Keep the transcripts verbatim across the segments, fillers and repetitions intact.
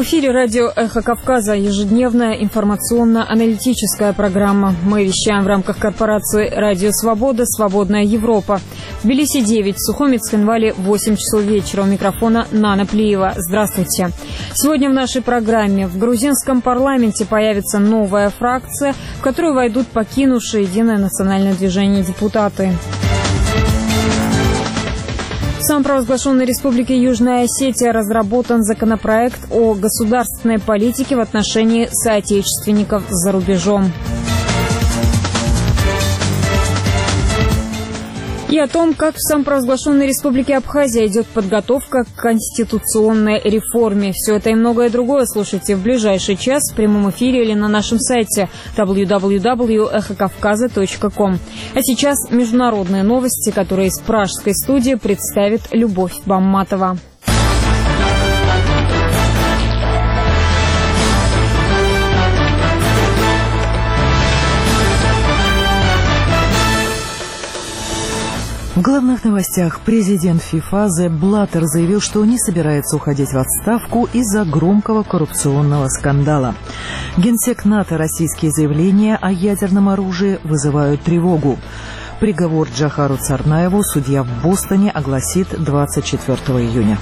эфире радио «Эхо Кавказа», ежедневная информационно-аналитическая программа. Мы вещаем в рамках корпорации «Радио Свобода», «Свободная Европа». В Тбилиси девять, в Сухуми, Цхинвале восемь часов вечера. У микрофона Нана Плиева. Здравствуйте. Сегодня в нашей программе в грузинском парламенте появится новая фракция, в которую войдут покинувшие Единое национальное движение депутаты. В самопровозглашенной Республике Южная Осетия разработан законопроект о государственной политике в отношении соотечественников за рубежом. И о том, как в самопровозглашенной Республике Абхазия идет подготовка к конституционной реформе. Все это и многое другое слушайте в ближайший час в прямом эфире или на нашем сайте дабл ю дабл ю дабл ю точка эхо кавказа точка ком. А сейчас международные новости, которые из пражской студии представит Любовь Бамматова. В главных новостях президент ФИФА Сепп Блаттер заявил, что не собирается уходить в отставку из-за громкого коррупционного скандала. Генсек НАТО российские заявления о ядерном оружии вызывают тревогу. Приговор Джохару Царнаеву судья в Бостоне огласит двадцать четвёртого июня.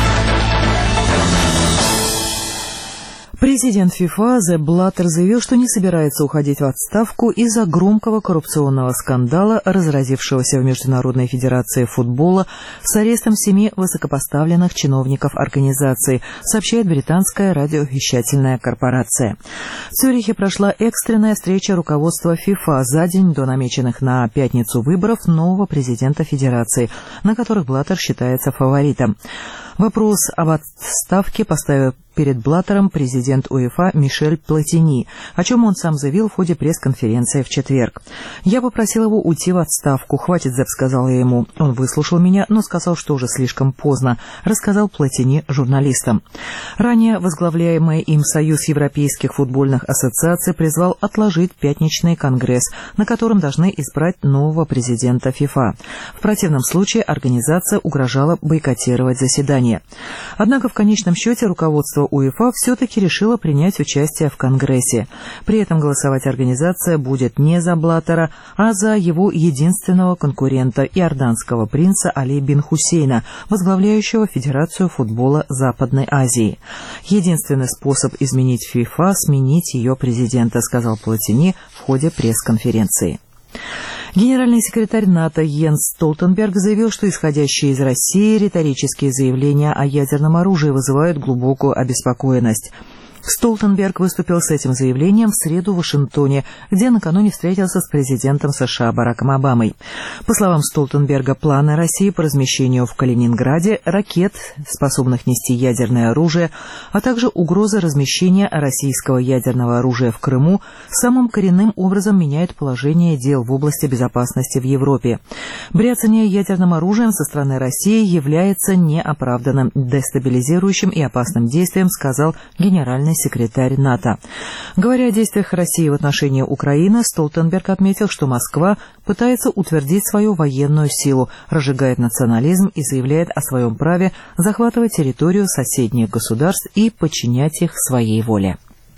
Президент ФИФА Сепп Блаттер заявил, что не собирается уходить в отставку из-за громкого коррупционного скандала, разразившегося в Международной федерации футбола с арестом семи высокопоставленных чиновников организации, сообщает британская радиовещательная корпорация. В Цюрихе прошла экстренная встреча руководства ФИФА за день до намеченных на пятницу выборов нового президента федерации, на которых Блаттер считается фаворитом. Вопрос об отставке поставил перед Блаттером президент УЕФА Мишель Платини, о чем он сам заявил в ходе пресс-конференции в четверг. «Я попросил его уйти в отставку. Хватит, Зепп, сказал я ему. Он выслушал меня, но сказал, что уже слишком поздно», рассказал Платини журналистам. Ранее возглавляемый им Союз Европейских футбольных ассоциаций призвал отложить пятничный конгресс, на котором должны избрать нового президента ФИФА. В противном случае организация угрожала бойкотировать заседание. Однако в конечном счете руководство УЕФА все-таки решила принять участие в Конгрессе. При этом голосовать организация будет не за Блаттера, а за его единственного конкурента, иорданского принца Али бин Хусейна, возглавляющего Федерацию футбола Западной Азии. «Единственный способ изменить ФИФА – сменить ее президента», сказал Платини в ходе пресс-конференции. Генеральный секретарь НАТО Йенс Столтенберг заявил, что исходящие из России риторические заявления о ядерном оружии вызывают глубокую обеспокоенность. Столтенберг выступил с этим заявлением в среду в Вашингтоне, где накануне встретился с президентом США Бараком Обамой. По словам Столтенберга, планы России по размещению в Калининграде ракет, способных нести ядерное оружие, а также угроза размещения российского ядерного оружия в Крыму самым коренным образом меняет положение дел в области безопасности в Европе. Бряцание ядерным оружием со стороны России является неоправданным, дестабилизирующим и опасным действием, сказал генеральный секретарь НАТО. Говоря о действиях России в отношении Украины, Столтенберг отметил, что Москва пытается утвердить свою военную силу, разжигает национализм и заявляет о своем праве захватывать территорию соседних государств и подчинять их своей воле.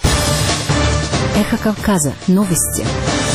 Эхо Кавказа. Новости.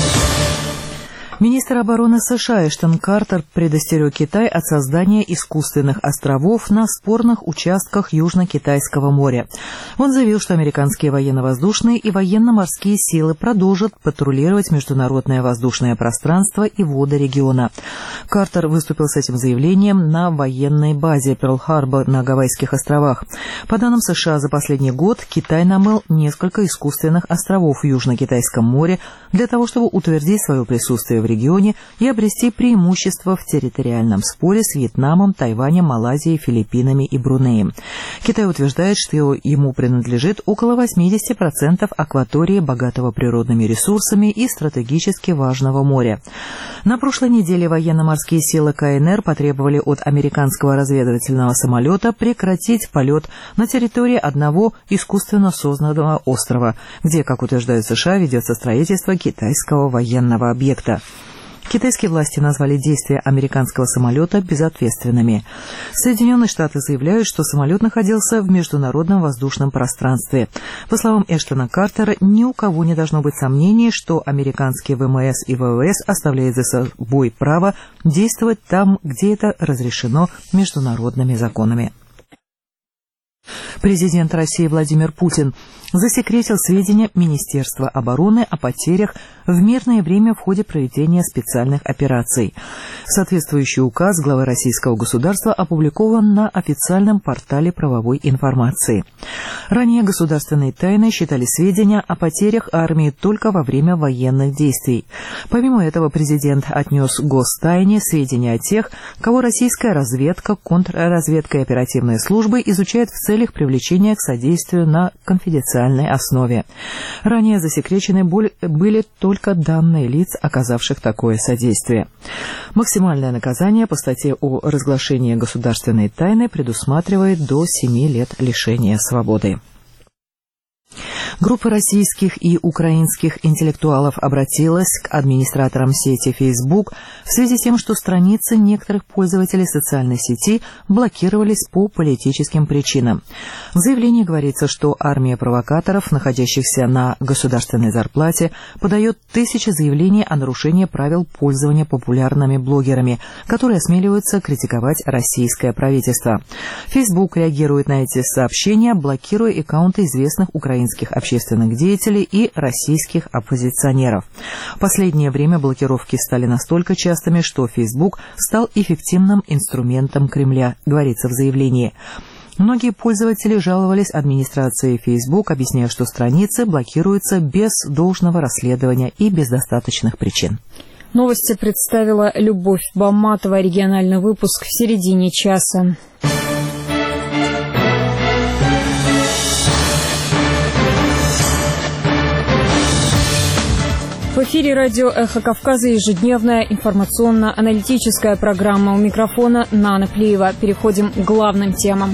Министр обороны США Эштон Картер предостерег Китай от создания искусственных островов на спорных участках Южно-Китайского моря. Он заявил, что американские военно-воздушные и военно-морские силы продолжат патрулировать международное воздушное пространство и воды региона. Картер выступил с этим заявлением на военной базе Перл-Харбор на Гавайских островах. По данным США, за последний год Китай намыл несколько искусственных островов в Южно-Китайском море для того, чтобы утвердить свое присутствие в регионе и обрести преимущество в территориальном споре с Вьетнамом, Тайванем, Малайзией, Филиппинами и Брунеем. Китай утверждает, что ему принадлежит около восемьдесят процентов акватории, богатого природными ресурсами и стратегически важного моря. На прошлой неделе военно-морские силы КНР потребовали от американского разведывательного самолета прекратить полет на территории одного искусственно созданного острова, где, как утверждают США, ведется строительство китайского военного объекта. Китайские власти назвали действия американского самолета безответственными. Соединенные Штаты заявляют, что самолет находился в международном воздушном пространстве. По словам Эштона Картера, ни у кого не должно быть сомнений, что американские ВМС и ВВС оставляют за собой право действовать там, где это разрешено международными законами. Президент России Владимир Путин засекретил сведения Министерства обороны о потерях в мирное время в ходе проведения специальных операций. Соответствующий указ главы российского государства опубликован на официальном портале правовой информации. Ранее государственной тайной считали сведения о потерях армии только во время военных действий. Помимо этого, президент отнес гостайне сведения о тех, кого российская разведка, контрразведка и оперативные службы изучают в целях привлечения к содействию на конфиденциальной основе. Ранее засекречены были только данные лиц, оказавших такое содействие. Максимальное наказание по статье о разглашении государственной тайны предусматривает до семи лет лишения свободы. Группа российских и украинских интеллектуалов обратилась к администраторам сети Facebook в связи с тем, что страницы некоторых пользователей социальной сети блокировались по политическим причинам. В заявлении говорится, что армия провокаторов, находящихся на государственной зарплате, подает тысячи заявлений о нарушении правил пользования популярными блогерами, которые осмеливаются критиковать российское правительство. Facebook реагирует на эти сообщения, блокируя аккаунты известных украинских общественных деятелей и российских оппозиционеров. В последнее время блокировки стали настолько частыми, что Facebook стал эффективным инструментом Кремля, говорится в заявлении. Многие пользователи жаловались администрации Facebook, объясняя, что страницы блокируются без должного расследования и без достаточных причин. Новости представила Любовь Баматова. Региональный выпуск в середине часа. В эфире радио «Эхо Кавказа» ежедневная информационно-аналитическая программа. У микрофона Нана Плиева. Переходим к главным темам.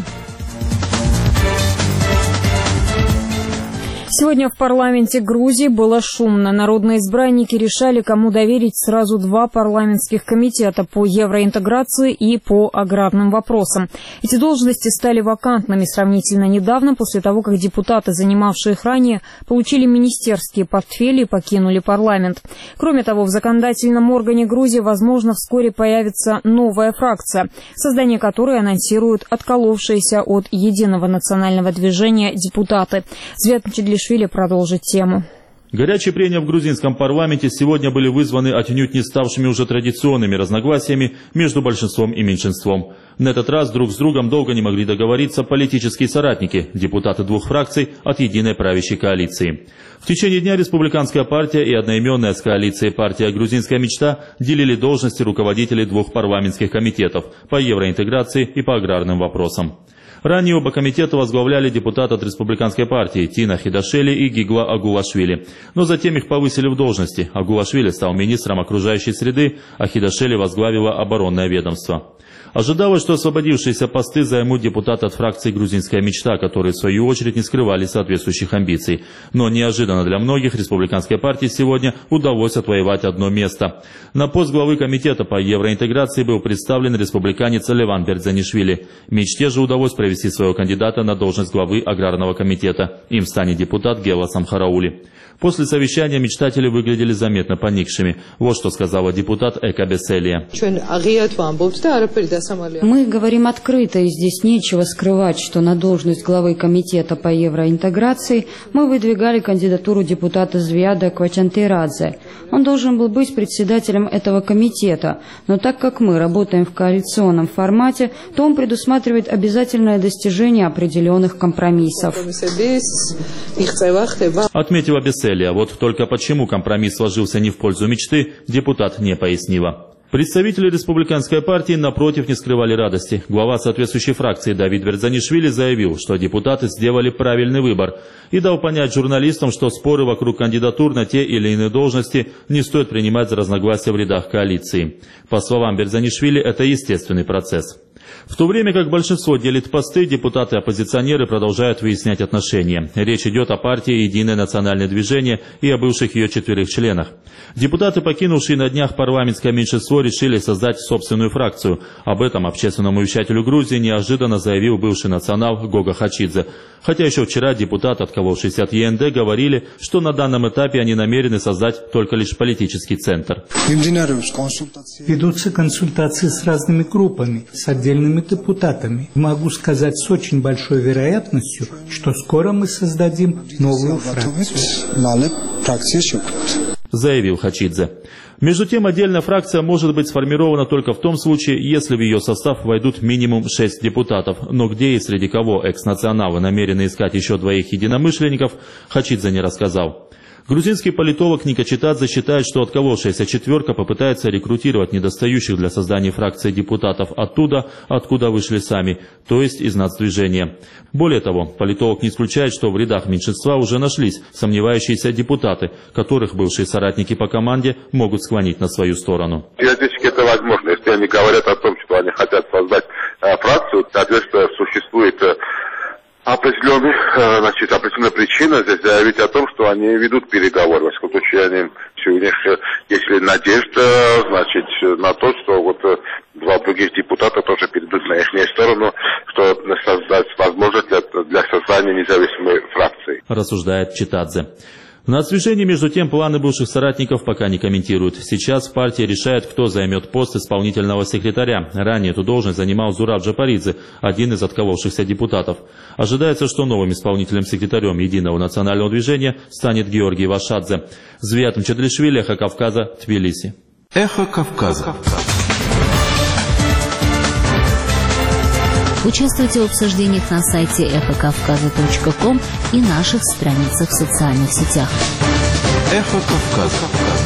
Сегодня в парламенте Грузии было шумно. Народные избранники решали, кому доверить сразу два парламентских комитета по евроинтеграции и по аграрным вопросам. Эти должности стали вакантными сравнительно недавно, после того, как депутаты, занимавшие их ранее, получили министерские портфели и покинули парламент. Кроме того, в законодательном органе Грузии, возможно, вскоре появится новая фракция, создание которой анонсируют отколовшиеся от Единого национального движения депутаты. Свят Мчедлишвили продолжит тему. Горячие прения в грузинском парламенте сегодня были вызваны отнюдь не ставшими уже традиционными разногласиями между большинством и меньшинством. На этот раз друг с другом долго не могли договориться политические соратники, депутаты двух фракций от единой правящей коалиции. В течение дня республиканская партия и одноименная с коалицией партия «Грузинская мечта» делили должности руководителей двух парламентских комитетов по евроинтеграции и по аграрным вопросам. Ранее оба комитета возглавляли депутаты от республиканской партии Тина Хидашели и Гигла Агулашвили. Но затем их повысили в должности. Агулашвили стал министром окружающей среды, а Хидашели возглавила оборонное ведомство. Ожидалось, что освободившиеся посты займут депутаты от фракции «Грузинская мечта», которые в свою очередь не скрывали соответствующих амбиций. Но неожиданно для многих республиканской партии сегодня удалось отвоевать одно место. На пост главы комитета по евроинтеграции был представлен республиканец Леван Бердзанишвили. Мечте же удалось провести своего кандидата на должность главы аграрного комитета. Им станет депутат Гела Самхараули. После совещания мечтатели выглядели заметно поникшими. Вот что сказала депутат Эка Беселия. Мы говорим открыто, и здесь нечего скрывать, что на должность главы комитета по евроинтеграции мы выдвигали кандидатуру депутата Звияда Квачантейрадзе. Он должен был быть председателем этого комитета, но так как мы работаем в коалиционном формате, то он предусматривает обязательное достижение определенных компромиссов. Отметила Беселия. Вот только почему компромисс сложился не в пользу мечты, депутат не пояснила. Представители республиканской партии, напротив, не скрывали радости. Глава соответствующей фракции Давид Бердзанишвили заявил, что депутаты сделали правильный выбор и дал понять журналистам, что споры вокруг кандидатур на те или иные должности не стоит принимать за разногласия в рядах коалиции. По словам Бердзанишвили, это естественный процесс. В то время как большинство делит посты, депутаты-оппозиционеры продолжают выяснять отношения. Речь идет о партии «Единое национальное движение» и о бывших ее четверых членах. Депутаты, покинувшие на днях парламентское меньшинство, решили создать собственную фракцию. Об этом общественному вещателю Грузии неожиданно заявил бывший национал Гога Хачидзе. Хотя еще вчера депутаты, отколовшиеся от Е Н Д, говорили, что на данном этапе они намерены создать только лишь политический центр. Ведутся консультации с разными группами, с отдельными депутатами. Могу сказать с очень большой вероятностью, что скоро мы создадим новую фракцию, заявил Хачидзе. Между тем, отдельная фракция может быть сформирована только в том случае, если в ее состав войдут минимум шесть депутатов. Но где и среди кого экс-националы намерены искать еще двоих единомышленников, Хачидзе не рассказал. Грузинский политолог Ника Читадзе считает, что отколовшаяся четверка попытается рекрутировать недостающих для создания фракции депутатов оттуда, откуда вышли сами, то есть из нацдвижения. Более того, политолог не исключает, что в рядах меньшинства уже нашлись сомневающиеся депутаты, которых бывшие соратники по команде могут склонить на свою сторону. Теоретически это возможно. Если они говорят о том, что они хотят создать э, фракцию, соответственно, существует э, определенная, э, значит, определенная причина здесь заявить о том, что они ведут переговоры. Во всяком случае, они, у них есть надежда, значит, на то, что вот два других депутата тоже перейдут на их сторону, что создать возможность для, для создания независимой фракции. Рассуждает Читадзе. В нацдвижении, между тем, планы бывших соратников пока не комментируют. Сейчас партия решает, кто займет пост исполнительного секретаря. Ранее эту должность занимал Зураб Джапаридзе, один из отколовшихся депутатов. Ожидается, что новым исполнительным секретарем Единого национального движения станет Георгий Вашадзе. Звиат Мчедлишвили, Эхо Кавказа, Тбилиси. Эхо Кавказа. Участвуйте в обсуждениях на сайте эхо кавказа точка ком и наших страницах в социальных сетях. Эхо Кавказа.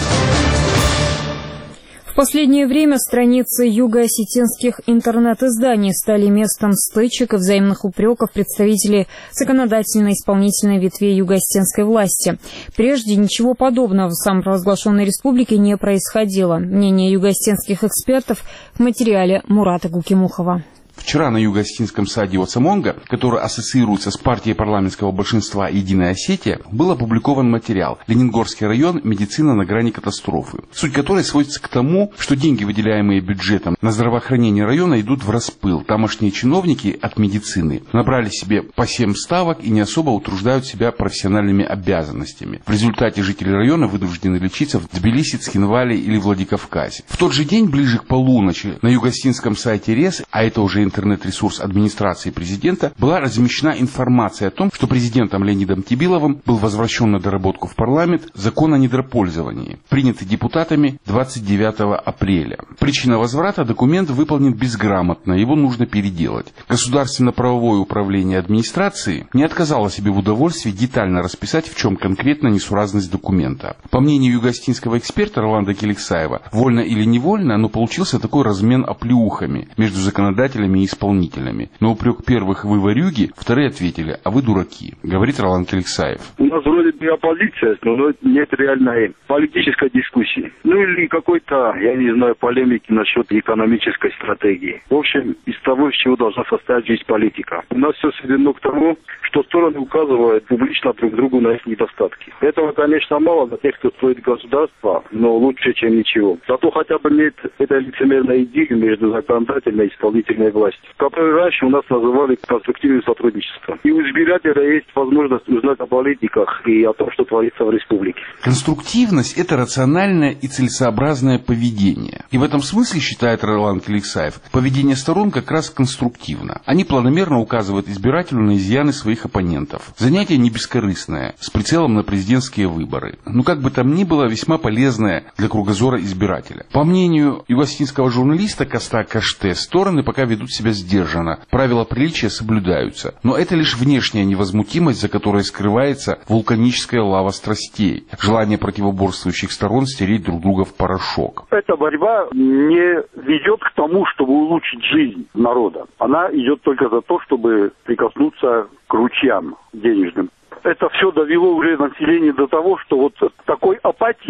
В последнее время страницы юго-осетинских интернет-изданий стали местом стычек и взаимных упреков представителей законодательной и исполнительной ветви юго-осетинской власти. Прежде ничего подобного в самопровозглашенной республике не происходило. Мнение юго-осетинских экспертов в материале Мурата Гукимухова. Вчера на юго-осетинском сайте Оцамонга, который ассоциируется с партией парламентского большинства «Единая Осетия», был опубликован материал «Лениногорский район. Медицина на грани катастрофы», суть которой сводится к тому, что деньги, выделяемые бюджетом на здравоохранение района, идут в распыл. Тамошние чиновники от медицины набрали себе по семь ставок и не особо утруждают себя профессиональными обязанностями. В результате жители района вынуждены лечиться в Тбилиси, Цхинвале или Владикавказе. В тот же день, ближе к полуночи, на юго-осетинском сайте РЕС, а это уже интернет-ресурс администрации президента, была размещена информация о том, что президентом Леонидом Тибиловым был возвращен на доработку в парламент закон о недропользовании, принятый депутатами двадцать девятого апреля. Причина возврата: документ выполнен безграмотно, его нужно переделать. Государственно-правовое управление администрации не отказало себе в удовольствии детально расписать, в чем конкретно несуразность документа. По мнению юго-осетинского эксперта Роланда Келексаева, вольно или невольно, но получился такой размен оплеухами между законодателями и исполнителями. На упрек первых: вы ворюги, вторые ответили: а вы дураки, говорит Роланд Келексаев. У нас вроде бы оппозиция, но нет реальной политической дискуссии. Ну или какой-то, я не знаю, полемики насчет экономической стратегии. В общем, из того, из чего должна состоять жизнь политика. У нас все сведено к тому, что стороны указывают публично друг другу на их недостатки. Этого, конечно, мало для тех, кто строит государство, но лучше, чем ничего. Зато хотя бы нет этой лицемерной идеи между законодательной и исполнительной властью, которую раньше у нас называли конструктивным сотрудничеством. И у избирателя есть возможность узнать о политиках и о том, что творится в республике. Конструктивность – это рациональное и целесообразное поведение. И в этом смысле, считает Роланд Келексаев, поведение сторон как раз конструктивно. Они планомерно указывают избирателю на изъяны своих оппонентов. Занятие не бескорыстное, с прицелом на президентские выборы. Но как бы там ни было, весьма полезное для кругозора избирателя. По мнению юго-осетинского журналиста Коста Каште, стороны пока ведут себя сдержанно, правила приличия соблюдаются. Но это лишь внешняя невозмутимость, за которой скрывается вулканическая лава страстей, желание противоборствующих сторон стереть друг друга в порошок. Эта борьба не ведет к тому, чтобы улучшить жизнь народа. Она идет только за то, чтобы прикоснуться к ручьям денежным. Это все довело уже население до того, что вот такой апатии,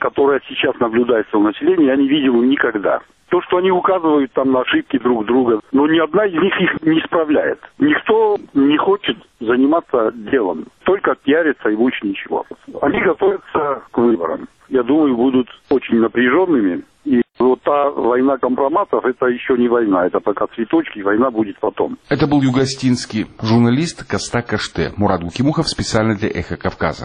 которая сейчас наблюдается у населения, я не видел никогда. То, что они указывают там на ошибки друг друга, но ни одна из них их не исправляет. Никто не хочет заниматься делом, только пиариться и больше ничего. Они готовятся к выборам. Я думаю, будут очень напряженными. И вот та война компроматов, это еще не война, это пока цветочки, война будет потом. Это был югостинский журналист Коста Каште. Мурат Гукимухов специально для «Эхо Кавказа».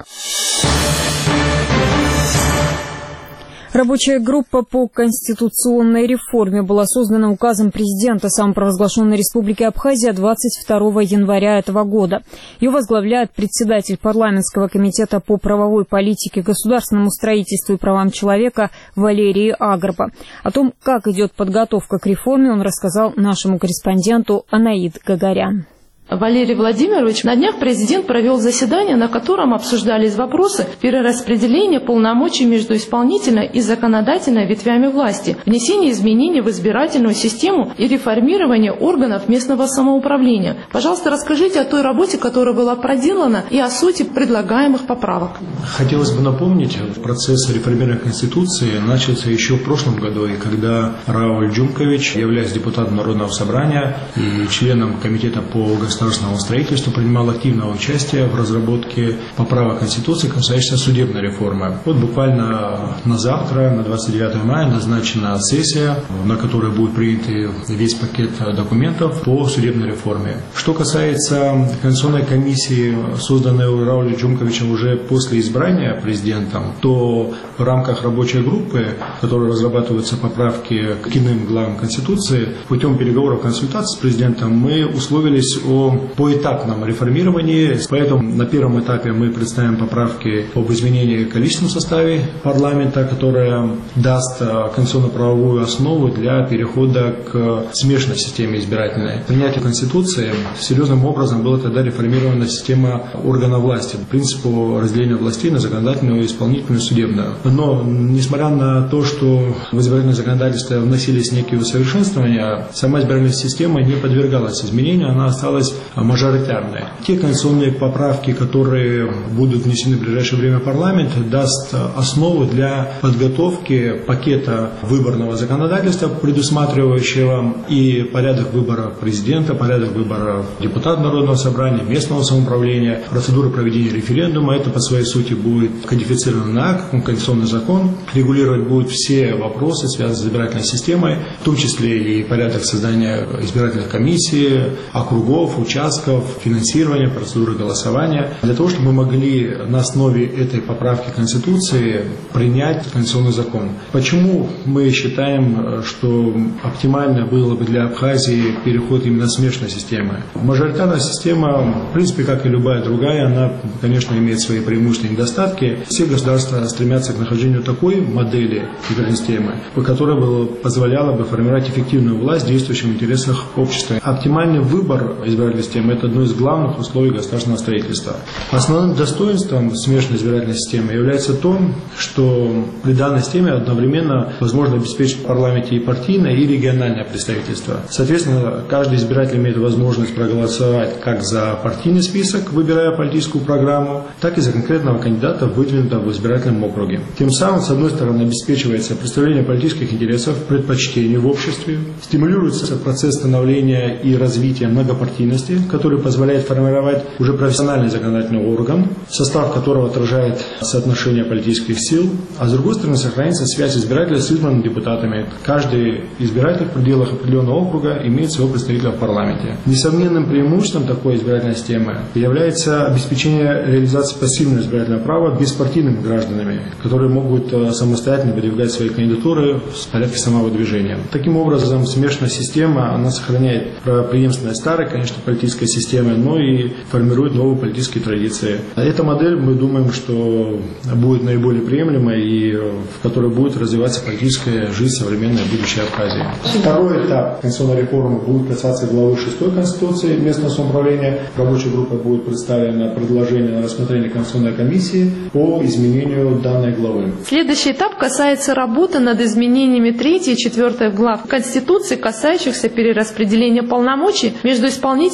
Рабочая группа по конституционной реформе была создана указом президента самопровозглашенной Республики Абхазия двадцать второго января этого года. Ее возглавляет председатель парламентского комитета по правовой политике, государственному строительству и правам человека Валерий Агрба. О том, как идет подготовка к реформе, он рассказал нашему корреспонденту Анаид Гагарян. Валерий Владимирович, на днях президент провел заседание, на котором обсуждались вопросы перераспределения полномочий между исполнительной и законодательной ветвями власти, внесения изменений в избирательную систему и реформирования органов местного самоуправления. Пожалуйста, расскажите о той работе, которая была проделана, и о сути предлагаемых поправок. Хотелось бы напомнить, процесс реформирования Конституции начался еще в прошлом году, и когда Рауль Джумкович, являясь депутатом Народного собрания и членом комитета по государственному государственного строительства, принимал активное участие в разработке поправок Конституции, касающихся судебной реформы. Вот буквально на завтра, на двадцать девятое мая, назначена сессия, на которой будет принят весь пакет документов по судебной реформе. Что касается Конституционной комиссии, созданной Раулем Джумковичем уже после избрания президентом, то в рамках рабочей группы, в которой разрабатываются поправки к иным главам Конституции, путем переговоров, консультаций с президентом мы условились о поэтапном реформировании. Поэтому на первом этапе мы представим поправки об изменении в количественном составе парламента, которая даст конституционно-правовую основу для перехода к смешанной системе избирательной. Принятие Конституции серьезным образом была тогда реформирована система органов власти, по принципу разделения властей на законодательную, исполнительную и судебную. Но, несмотря на то, что в избирательное законодательство вносились некие усовершенствования, сама избирательная система не подвергалась изменению, она осталась мажоритарной. Те конституционные поправки, которые будут внесены в ближайшее время в парламент, даст основу для подготовки пакета выборного законодательства, предусматривающего и порядок выбора президента, порядок выбора депутатов Народного собрания, местного самоуправления, процедуры проведения референдума. Это по своей сути будет кодифицированный акт, конституционный закон, регулировать будут все вопросы, связанные с избирательной системой, в том числе и порядок создания избирательных комиссий, округов, участков, финансирования, процедуры голосования, для того, чтобы мы могли на основе этой поправки Конституции принять конституционный закон. Почему мы считаем, что оптимально было бы для Абхазии переход именно смешанной системы? Мажоритарная система, в принципе, как и любая другая, она, конечно, имеет свои преимущества и недостатки. Все государства стремятся к нахождению такой модели избирательной системы, которая бы позволяла бы формировать эффективную власть, действующую в интересах общества. Оптимальный выбор избирательной системы – это одно из главных условий государственного строительства. Основным достоинством смешанной избирательной системы является то, что при данной системе одновременно возможно обеспечить в парламенте и партийное, и региональное представительство. Соответственно, каждый избиратель имеет возможность проголосовать как за партийный список, выбирая политическую программу, так и за конкретного кандидата, выдвинутого в избирательном округе. Тем самым, с одной стороны, обеспечивается представление политических интересов, предпочтений в обществе, стимулируется процесс становления и развития многопартийности, который позволяет формировать уже профессиональный законодательный орган, состав которого отражает соотношение политических сил, а с другой стороны сохраняется связь избирателя с избранными депутатами. Каждый избиратель в пределах определенного округа имеет своего представителя в парламенте. Несомненным преимуществом такой избирательной системы является обеспечение реализации пассивного избирательного права беспартийными гражданами, которые могут самостоятельно выдвигать свои кандидатуры в порядке самовыдвижения. Таким образом, смешанная система, она сохраняет преемственность старой, конечно, политической системы, но и формирует новые политические традиции. Эта модель, мы думаем, что будет наиболее приемлемой и в которой будет развиваться политическая жизнь современной будущей Абхазии. Второй этап конституционной реформы будет касаться главы шестой Конституции местного самоуправления. Рабочая группа будет представлена предложение на рассмотрение Конституционной комиссии по изменению данной главы. Следующий этап касается работы над изменениями третьей и четвёртой глав Конституции, касающихся перераспределения полномочий между исполнительной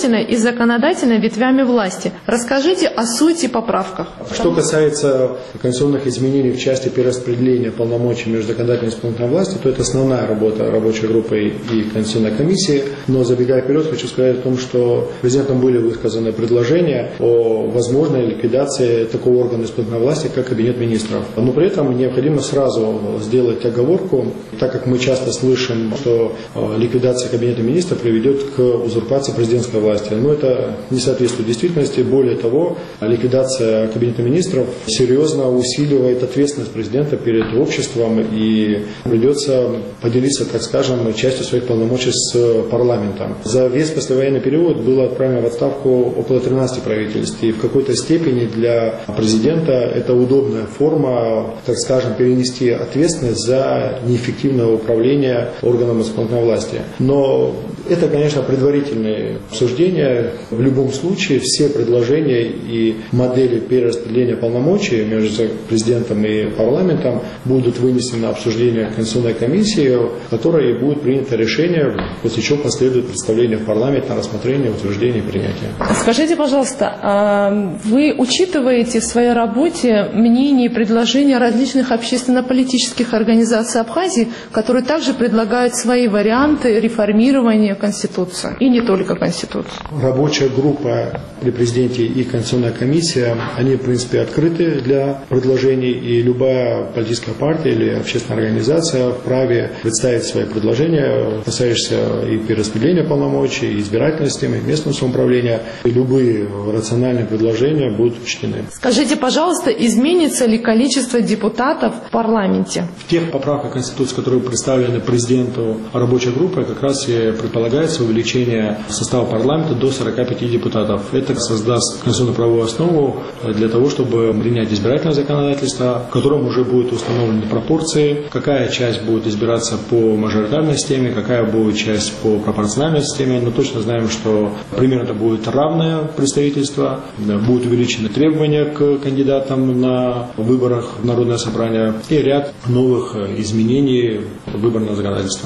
исполнительной и законодательной ветвями власти. Расскажите о сути поправках. Что касается конституционных изменений в части перераспределения полномочий между законодательной и исполнительной властью, то это основная работа рабочей группы и Конституционной комиссии. Но забегая вперед, хочу сказать о том, что президентом были высказаны предложения о возможной ликвидации такого органа исполнительной власти, как Кабинет министров. Но при этом необходимо сразу сделать оговорку, так как мы часто слышим, что ликвидация Кабинета министров приведет к узурпации президентской власти. Но это не соответствует действительности. Более того, ликвидация Кабинета министров серьезно усиливает ответственность президента перед обществом и придется поделиться, так скажем, частью своих полномочий с парламентом. За весь послевоенный период было отправлено в отставку около тринадцати правительств. И в какой-то степени для президента это удобная форма, так скажем, перенести ответственность за неэффективное управление органом исполнительной власти. Но это, конечно, предварительные обсуждения. В любом случае все предложения и модели перераспределения полномочий между президентом и парламентом будут вынесены на обсуждение Конституционной комиссии, в которой будет принято решение, после чего последует представление в парламент на рассмотрение, утверждение и принятие. Скажите, пожалуйста, вы учитываете в своей работе мнения и предложения различных общественно-политических организаций Абхазии, которые также предлагают свои варианты реформирования Конституции, и не только Конституции? Рабочая группа при президенте и Конституционная комиссия, они, в принципе, открыты для предложений, и любая политическая партия или общественная организация вправе представить свои предложения, касающиеся и перераспределения полномочий, и избирательной системы, и местного самоуправления. И любые рациональные предложения будут учтены. Скажите, пожалуйста, изменится ли количество депутатов в парламенте? В тех поправках Конституции, которые представлены президенту рабочей группы, как раз и предполагается увеличение состава парламента до сорока пяти депутатов. Это создаст конституционно-правовую основу для того, чтобы принять избирательное законодательство, в котором уже будут установлены пропорции, какая часть будет избираться по мажоритарной системе, какая будет часть по пропорциональной системе. Но точно знаем, что примерно это будет равное представительство, будут увеличены требования к кандидатам на выборах в Народное собрание и ряд новых изменений выборного законодательства.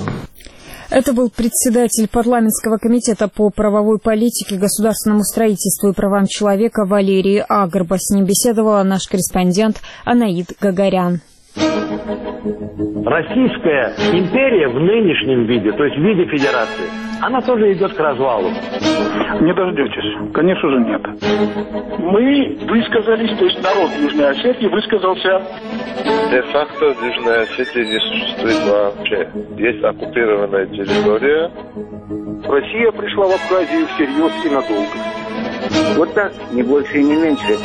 Это был председатель парламентского комитета по правовой политике, государственному строительству и правам человека Валерий Агрба. С ним беседовала наш корреспондент Анаид Гагарян. Российская империя в нынешнем виде, то есть в виде федерации, она тоже идет к развалу. Не дождетесь. Конечно же нет. Мы высказались, то есть народ Южной Осетии высказался. Де-факто в Южной Осетии не существует вообще. Есть оккупированная территория. Россия пришла в Абхазию всерьез и надолго. Вот так, не больше и не меньше.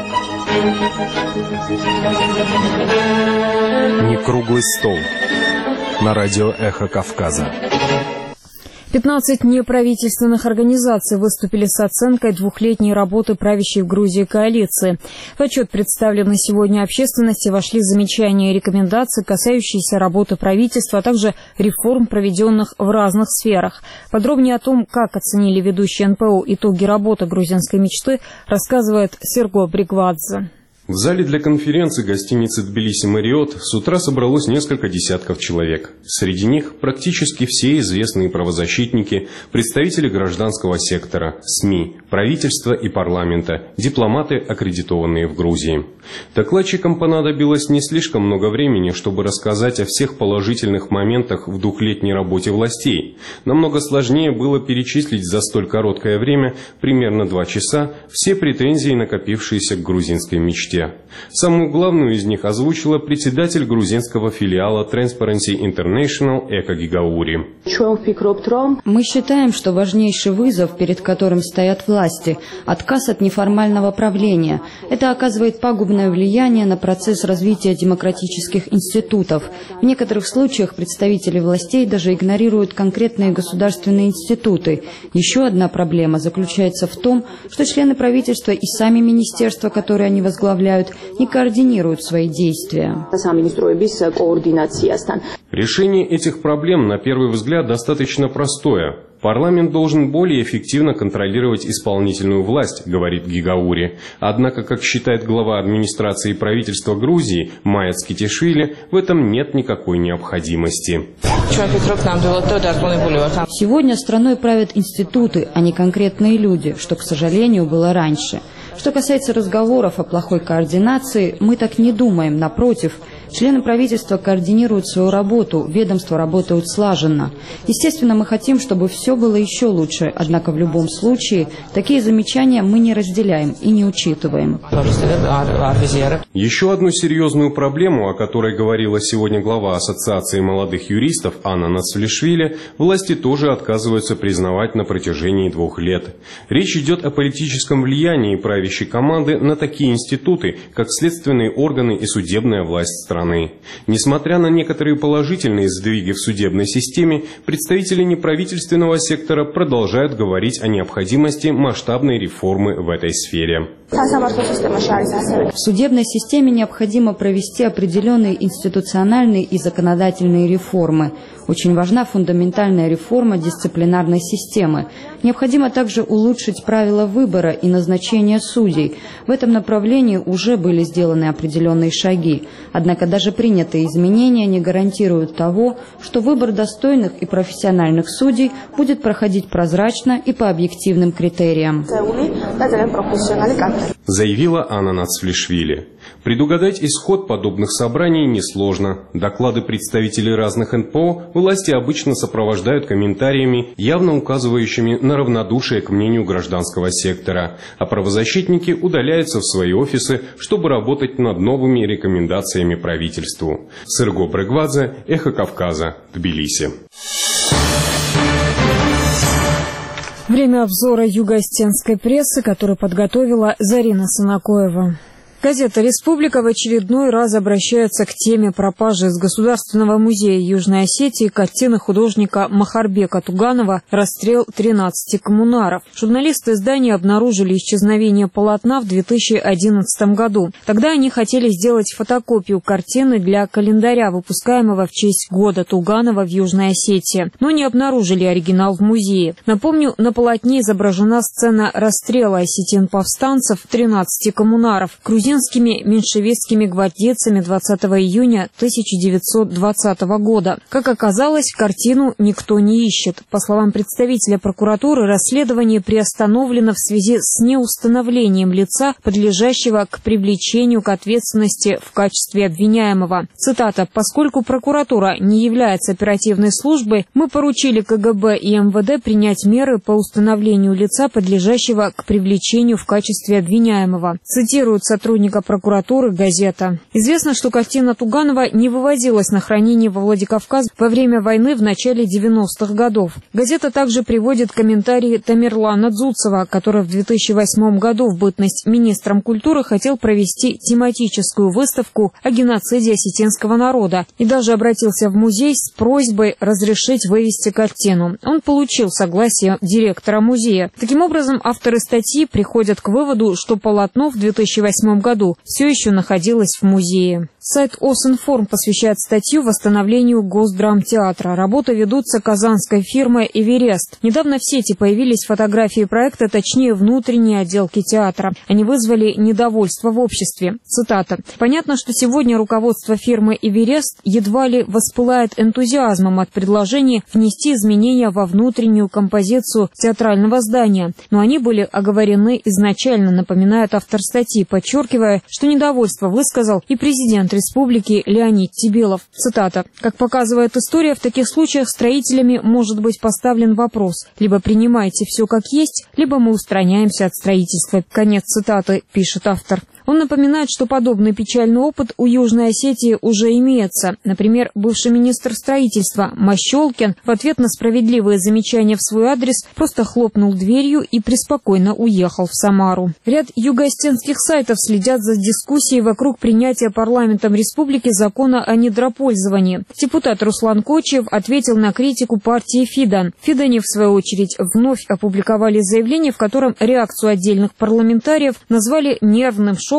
Не круглый стол. На радио «Эхо Кавказа». пятнадцать неправительственных организаций выступили с оценкой двухлетней работы правящей в Грузии коалиции. В отчет, представленный сегодня общественности, вошли замечания и рекомендации, касающиеся работы правительства, а также реформ, проведенных в разных сферах. Подробнее о том, как оценили ведущие эн пэ о итоги работы грузинской мечты, рассказывает Серго Бригвадзе. В зале для конференции гостиницы «Тбилиси Мариот» с утра собралось несколько десятков человек. Среди них практически все известные правозащитники, представители гражданского сектора, СМИ, правительства и парламента, дипломаты, аккредитованные в Грузии. Докладчикам понадобилось не слишком много времени, чтобы рассказать о всех положительных моментах в двухлетней работе властей. Намного сложнее было перечислить за столь короткое время, примерно два часа, все претензии, накопившиеся к грузинской мечте. Самую главную из них озвучила председатель грузинского филиала Transparency International Эка Гигаури. Мы считаем, что важнейший вызов, перед которым стоят власти – отказ от неформального правления. Это оказывает пагубное влияние на процесс развития демократических институтов. В некоторых случаях представители властей даже игнорируют конкретные государственные институты. Еще одна проблема заключается в том, что члены правительства и сами министерства, которые они возглавляют, не координируют свои действия. Решение этих проблем, на первый взгляд, достаточно простое. Парламент должен более эффективно контролировать исполнительную власть, говорит Гигаури. Однако, как считает глава администрации правительства Грузии Майя Цкитишвили, в этом нет никакой необходимости. Сегодня страной правят институты, а не конкретные люди, что, к сожалению, было раньше. Что касается разговоров о плохой координации, мы так не думаем, напротив. Члены правительства координируют свою работу, ведомства работают слаженно. Естественно, мы хотим, чтобы все было еще лучше, однако в любом случае такие замечания мы не разделяем и не учитываем. Еще одну серьезную проблему, о которой говорила сегодня глава Ассоциации молодых юристов Анна Нацвлишвили, власти тоже отказываются признавать на протяжении двух лет. Речь идет о политическом влиянии правящей команды на такие институты, как следственные органы и судебная власть страны. Несмотря на некоторые положительные сдвиги в судебной системе, представители неправительственного сектора продолжают говорить о необходимости масштабной реформы в этой сфере. В судебной системе необходимо провести определенные институциональные и законодательные реформы. Очень важна фундаментальная реформа дисциплинарной системы. Необходимо также улучшить правила выбора и назначения судей. В этом направлении уже были сделаны определенные шаги. Однако даже принятые изменения не гарантируют того, что выбор достойных и профессиональных судей будет проходить прозрачно и по объективным критериям. Заявила Анна Нацвлишвили. Предугадать исход подобных собраний несложно. Доклады представителей разных эн пэ о власти обычно сопровождают комментариями, явно указывающими на равнодушие к мнению гражданского сектора, а правозащитники удаляются в свои офисы, чтобы работать над новыми рекомендациями правительству. Сырго Брегвадзе, Эхо Кавказа, Тбилиси. Время обзора юго-осетинской прессы, который подготовила Зарина Санакоева. Газета «Республика» в очередной раз обращается к теме пропажи из Государственного музея Южной Осетии картины художника Махарбека Туганова «Расстрел тринадцати коммунаров». Журналисты издания обнаружили исчезновение полотна в две тысячи одиннадцатом году. Тогда они хотели сделать фотокопию картины для календаря, выпускаемого в честь года Туганова в Южной Осетии, но не обнаружили оригинал в музее. Напомню, на полотне изображена сцена расстрела осетин-повстанцев тринадцати коммунаров грузинскими меньшевистскими гвардейцами двадцатого июня тысяча девятьсот двадцатого года. Как оказалось, картину никто не ищет. По словам представителя прокуратуры, расследование приостановлено в связи с неустановлением лица, подлежащего к привлечению к ответственности в качестве обвиняемого. Цитата: «Поскольку прокуратура не является оперативной службой, мы поручили ка гэ бэ и эм вэ дэ принять меры по установлению лица, подлежащего к привлечению в качестве обвиняемого», цитирует сотрудник прокуратуры «Газета». Известно, что картина Туганова не вывозилась на хранение во Владикавказ во время войны в начале девяностых годов. Газета также приводит комментарии Тамерлана Дзуцева, который в две тысячи восьмом году в бытность министром культуры хотел провести тематическую выставку о геноциде осетинского народа и даже обратился в музей с просьбой разрешить вывести картину. Он получил согласие директора музея. Таким образом, авторы статьи приходят к выводу, что полотно в две тысячи восьмом году все еще находилась в музее. Сайт Осинформ посвящает статью восстановлению Госдрамтеатра. Работы ведутся казанской фирмой «Эверест». Недавно в сети появились фотографии проекта, точнее внутренние отделки театра. Они вызвали недовольство в обществе. Цитата: «Понятно, что сегодня руководство фирмы «Эверест» едва ли воспылает энтузиазмом от предложения внести изменения во внутреннюю композицию театрального здания. Но они были оговорены изначально», напоминает автор статьи, подчеркивая, что недовольство высказал и президент республики Леонид Тебелов. Цитата: «Как показывает история, в таких случаях строителями может быть поставлен вопрос: либо принимайте все как есть, либо мы устраняемся от строительства». Конец цитаты, пишет автор. Он напоминает, что подобный печальный опыт у Южной Осетии уже имеется. Например, бывший министр строительства Мащолкин в ответ на справедливые замечания в свой адрес просто хлопнул дверью и преспокойно уехал в Самару. Ряд юго-осетинских сайтов следят за дискуссией вокруг принятия парламентом республики закона о недропользовании. Депутат Руслан Кочиев ответил на критику партии Фидан. Фидане, в свою очередь, вновь опубликовали заявление, в котором реакцию отдельных парламентариев назвали нервным шоком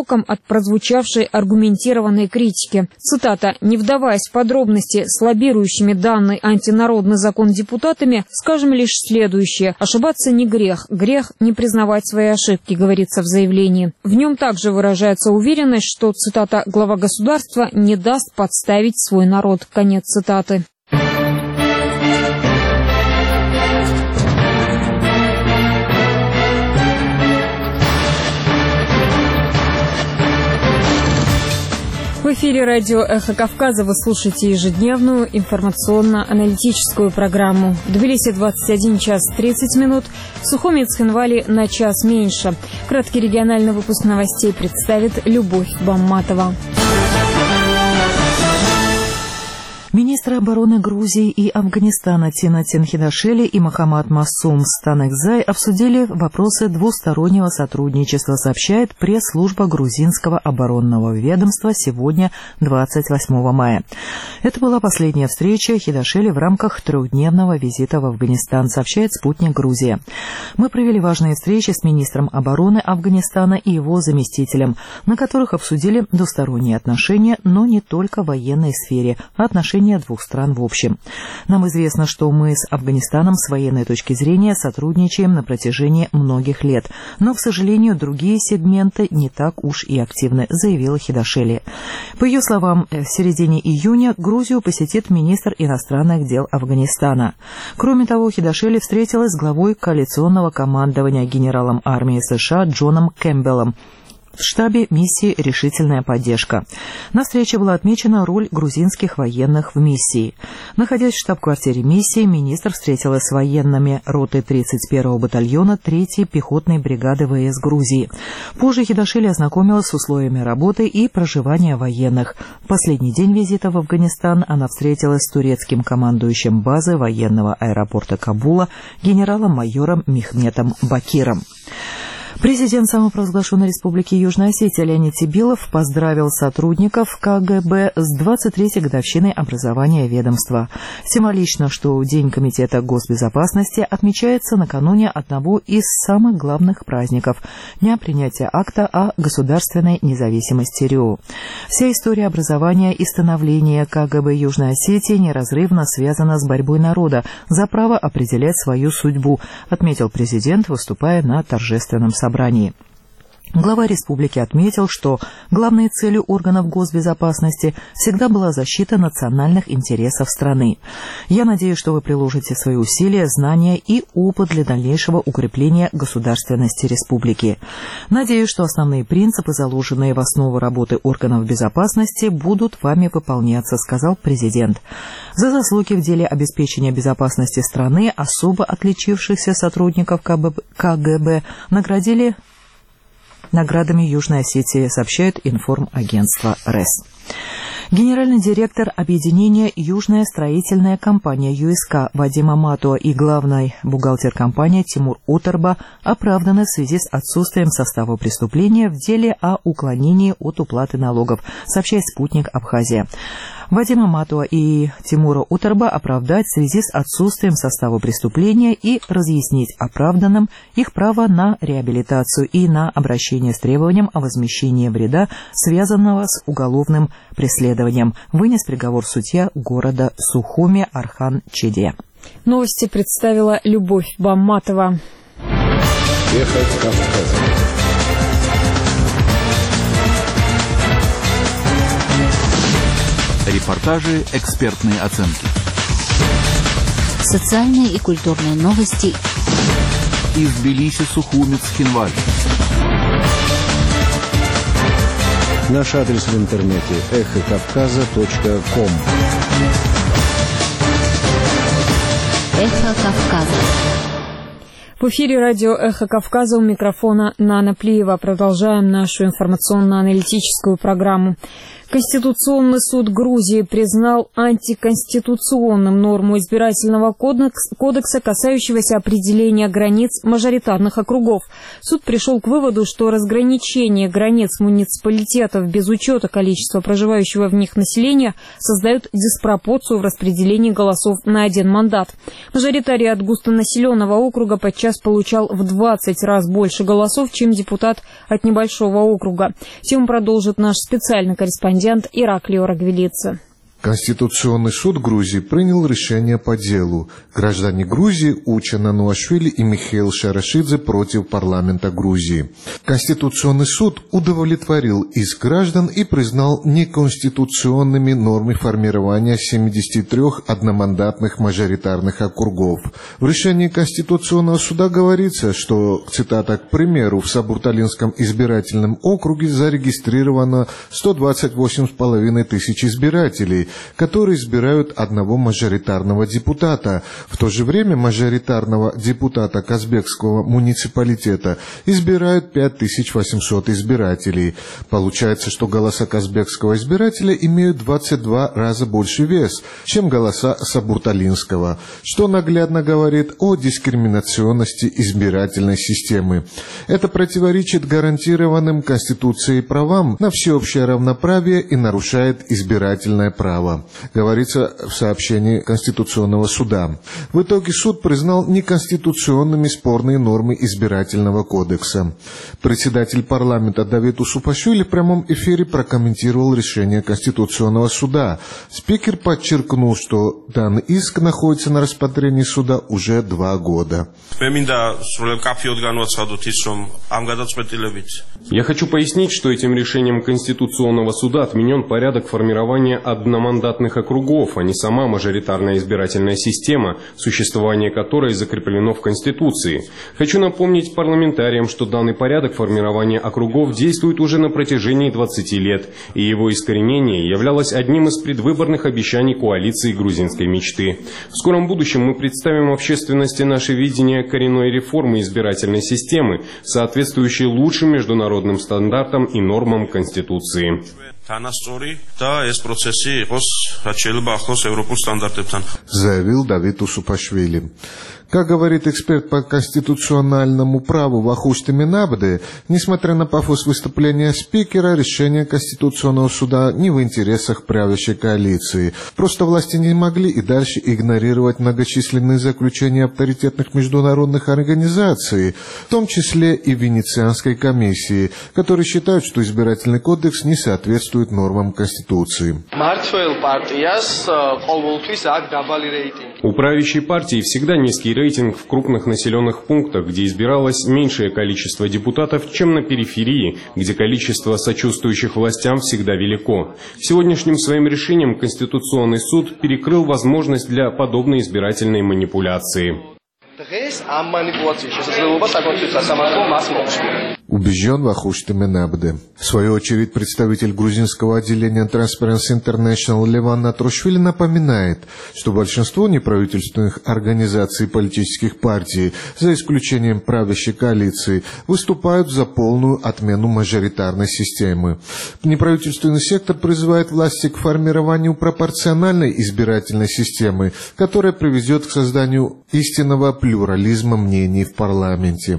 истоком от прозвучавшей аргументированной критики. Цитата: «Не вдаваясь в подробности с лоббирующими данный антинародный закон депутатами, скажем лишь следующее. Ошибаться не грех, грех не признавать свои ошибки», говорится в заявлении. В нем также выражается уверенность, что, цитата, «глава государства не даст подставить свой народ». Конец цитаты. В эфире радио «Эхо Кавказа» вы слушаете ежедневную информационно-аналитическую программу. В Тбилиси двадцать один час тридцать минут, в Сухуми и Цхинвали на час меньше. Краткий региональный выпуск новостей представит Любовь Бамматова. Министры обороны Грузии и Афганистана Тина Тинхидашвили и Мохаммад Масум Станекзай обсудили вопросы двустороннего сотрудничества, сообщает пресс-служба грузинского оборонного ведомства сегодня, двадцать восьмого мая. Это была последняя встреча Хидашвили в рамках трехдневного визита в Афганистан, сообщает «Спутник Грузия». «Мы провели важные встречи с министром обороны Афганистана и его заместителем, на которых обсудили двусторонние отношения, но не только в военной сфере, а отношения двух стран в общем. Нам известно, что мы с Афганистаном с военной точки зрения сотрудничаем на протяжении многих лет, но, к сожалению, другие сегменты не так уж и активны», заявила Хидашвили. По ее словам, в середине июня Грузию посетит министр иностранных дел Афганистана. Кроме того, Хидашвили встретилась с главой коалиционного командования генералом армии США Джоном Кэмпбеллом в штабе миссии «Решительная поддержка». На встрече была отмечена роль грузинских военных в миссии. Находясь в штаб-квартире миссии, министр встретилась с военными роты тридцать первого батальона третьей пехотной бригады ВС Грузии. Позже Хидашвили ознакомилась с условиями работы и проживания военных. В последний день визита в Афганистан она встретилась с турецким командующим базы военного аэропорта Кабула генералом-майором Мехметом Бакиром. Президент самопровозглашенной Республики Южная Осетия Леонид Сибилов поздравил сотрудников КГБ с двадцать третьей годовщиной образования ведомства. Символично, что День Комитета госбезопасности отмечается накануне одного из самых главных праздников – Дня принятия акта о государственной независимости РИО. Вся история образования и становления КГБ Южной Осетии неразрывно связана с борьбой народа за право определять свою судьбу, отметил президент, выступая на торжественном собрании. собрании. Глава республики отметил, что главной целью органов госбезопасности всегда была защита национальных интересов страны. «Я надеюсь, что вы приложите свои усилия, знания и опыт для дальнейшего укрепления государственности республики. Надеюсь, что основные принципы, заложенные в основу работы органов безопасности, будут вами выполняться», — сказал президент. За заслуги в деле обеспечения безопасности страны особо отличившихся сотрудников КГБ наградили наградами Южной Осетии, сообщает информагентство РЭС. Генеральный директор объединения «Южная строительная компания» ЮСК Вадим Аматуа и главный бухгалтер компании Тимур Утарба оправданы в связи с отсутствием состава преступления в деле о уклонении от уплаты налогов, сообщает «Спутник Абхазия». Вадима Аматуа и Тимура Утарба оправдать в связи с отсутствием состава преступления и разъяснить оправданным их право на реабилитацию и на обращение с требованием о возмещении вреда, связанного с уголовным преследованием, вынес приговор судья города Сухуми Архан Чеде. Новости представила Любовь Бамматова. Эхо Кавказа. Репортажи, экспертные оценки. Социальные и культурные новости. Из Тбилиси, Сухуми, Цхинвали. Наш адрес в интернете эхо кавказа точка ком. Эхо Кавказа. В эфире радио «Эхо Кавказа», у микрофона Нана Плиева. Продолжаем нашу информационно-аналитическую программу. Конституционный суд Грузии признал антиконституционным норму избирательного кодекса, касающегося определения границ мажоритарных округов. Суд пришел к выводу, что разграничение границ муниципалитетов без учета количества проживающего в них населения создает диспропорцию в распределении голосов на один мандат. Мажоритарий от густонаселенного округа подчас получал в двадцать раз больше голосов, чем депутат от небольшого округа. Тему продолжит наш специальный корреспондент Ираклио Рагвелидзе. Конституционный суд Грузии принял решение по делу. Граждане Грузии Уча Нануашвили и Михаил Шарашидзе против парламента Грузии. Конституционный суд удовлетворил иск граждан и признал неконституционными нормы формирования семидесяти трёх одномандатных мажоритарных округов. В решении Конституционного суда говорится, что, цитата, к примеру, в Сабурталинском избирательном округе зарегистрировано сто двадцать восемь с половиной тысяч избирателей, которые избирают одного мажоритарного депутата. В то же время мажоритарного депутата Казбекского муниципалитета избирают пять тысяч восемьсот избирателей. Получается, что голоса казбекского избирателя имеют двадцать два раза больше вес, чем голоса Сабурталинского, что наглядно говорит о дискриминационности избирательной системы. Это противоречит гарантированным Конституцией правам на всеобщее равноправие и нарушает избирательное право, говорится в сообщении Конституционного суда. В итоге суд признал неконституционными спорные нормы избирательного кодекса. Председатель парламента Давид Усупашвили в прямом эфире прокомментировал решение Конституционного суда. Спикер подчеркнул, что данный иск находится на рассмотрении суда уже два года. Я хочу пояснить, что этим решением Конституционного суда отменен порядок формирования одномандатных округов, а не сама мажоритарная избирательная система, существование которой закреплено в Конституции. Хочу напомнить парламентариям, что данный порядок формирования округов действует уже на протяжении двадцати лет, и его искоренение являлось одним из предвыборных обещаний коалиции грузинской мечты. В скором будущем мы представим общественности наше видение коренной реформы избирательной системы, соответствующей лучшим международным стандартам и нормам Конституции. Заявил Давид Усупашвили. Как говорит эксперт по конституциональному праву Вахуш Теминабде, несмотря на пафос выступления спикера, решение Конституционного суда не в интересах правящей коалиции. Просто власти не могли и дальше игнорировать многочисленные заключения авторитетных международных организаций, в том числе и Венецианской комиссии, которые считают, что избирательный кодекс не соответствует нормам Конституции. У правящей партии всегда низкий рейтинг в крупных населенных пунктах, где избиралось меньшее количество депутатов, чем на периферии, где количество сочувствующих властям всегда велико. Сегодняшним своим решением Конституционный суд перекрыл возможность для подобной избирательной манипуляции. Убежден Вахуш Теминабде. В свою очередь, представитель грузинского отделения Transparency International Леван Натрушвили напоминает, что большинство неправительственных организаций и политических партий, за исключением правящей коалиции, выступают за полную отмену мажоритарной системы. Неправительственный сектор призывает власти к формированию пропорциональной избирательной системы, которая приведет к созданию истинного плюрализма мнений в парламенте.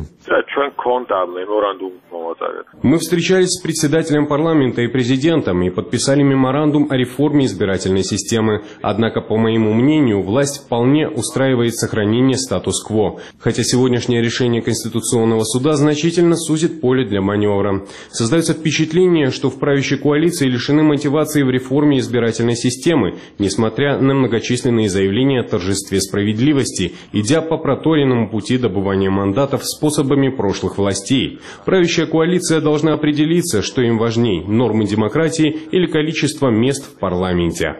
Мы встречались с председателем парламента и президентом и подписали меморандум о реформе избирательной системы. Однако, по моему мнению, власть вполне устраивает сохранение статус-кво. Хотя сегодняшнее решение Конституционного суда значительно сузит поле для маневра. Создается впечатление, что в правящей коалиции лишены мотивации в реформе избирательной системы, несмотря на многочисленные заявления о торжестве справедливости, идя по проторенному пути добывания мандатов способами прошлых властей. Правящая коалиция должна определиться, что им важней – нормы демократии или количество мест в парламенте.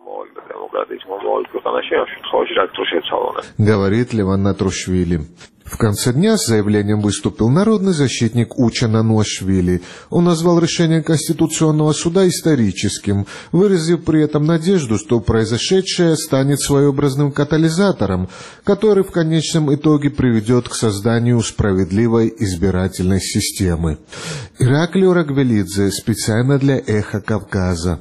Говорит Леван Натрушвили. В конце дня с заявлением выступил народный защитник Уча Нануашвили. Он назвал решение Конституционного суда историческим, выразив при этом надежду, что произошедшее станет своеобразным катализатором, который в конечном итоге приведет к созданию справедливой избирательной системы. Ираклий Рагвелидзе специально для «Эхо Кавказа».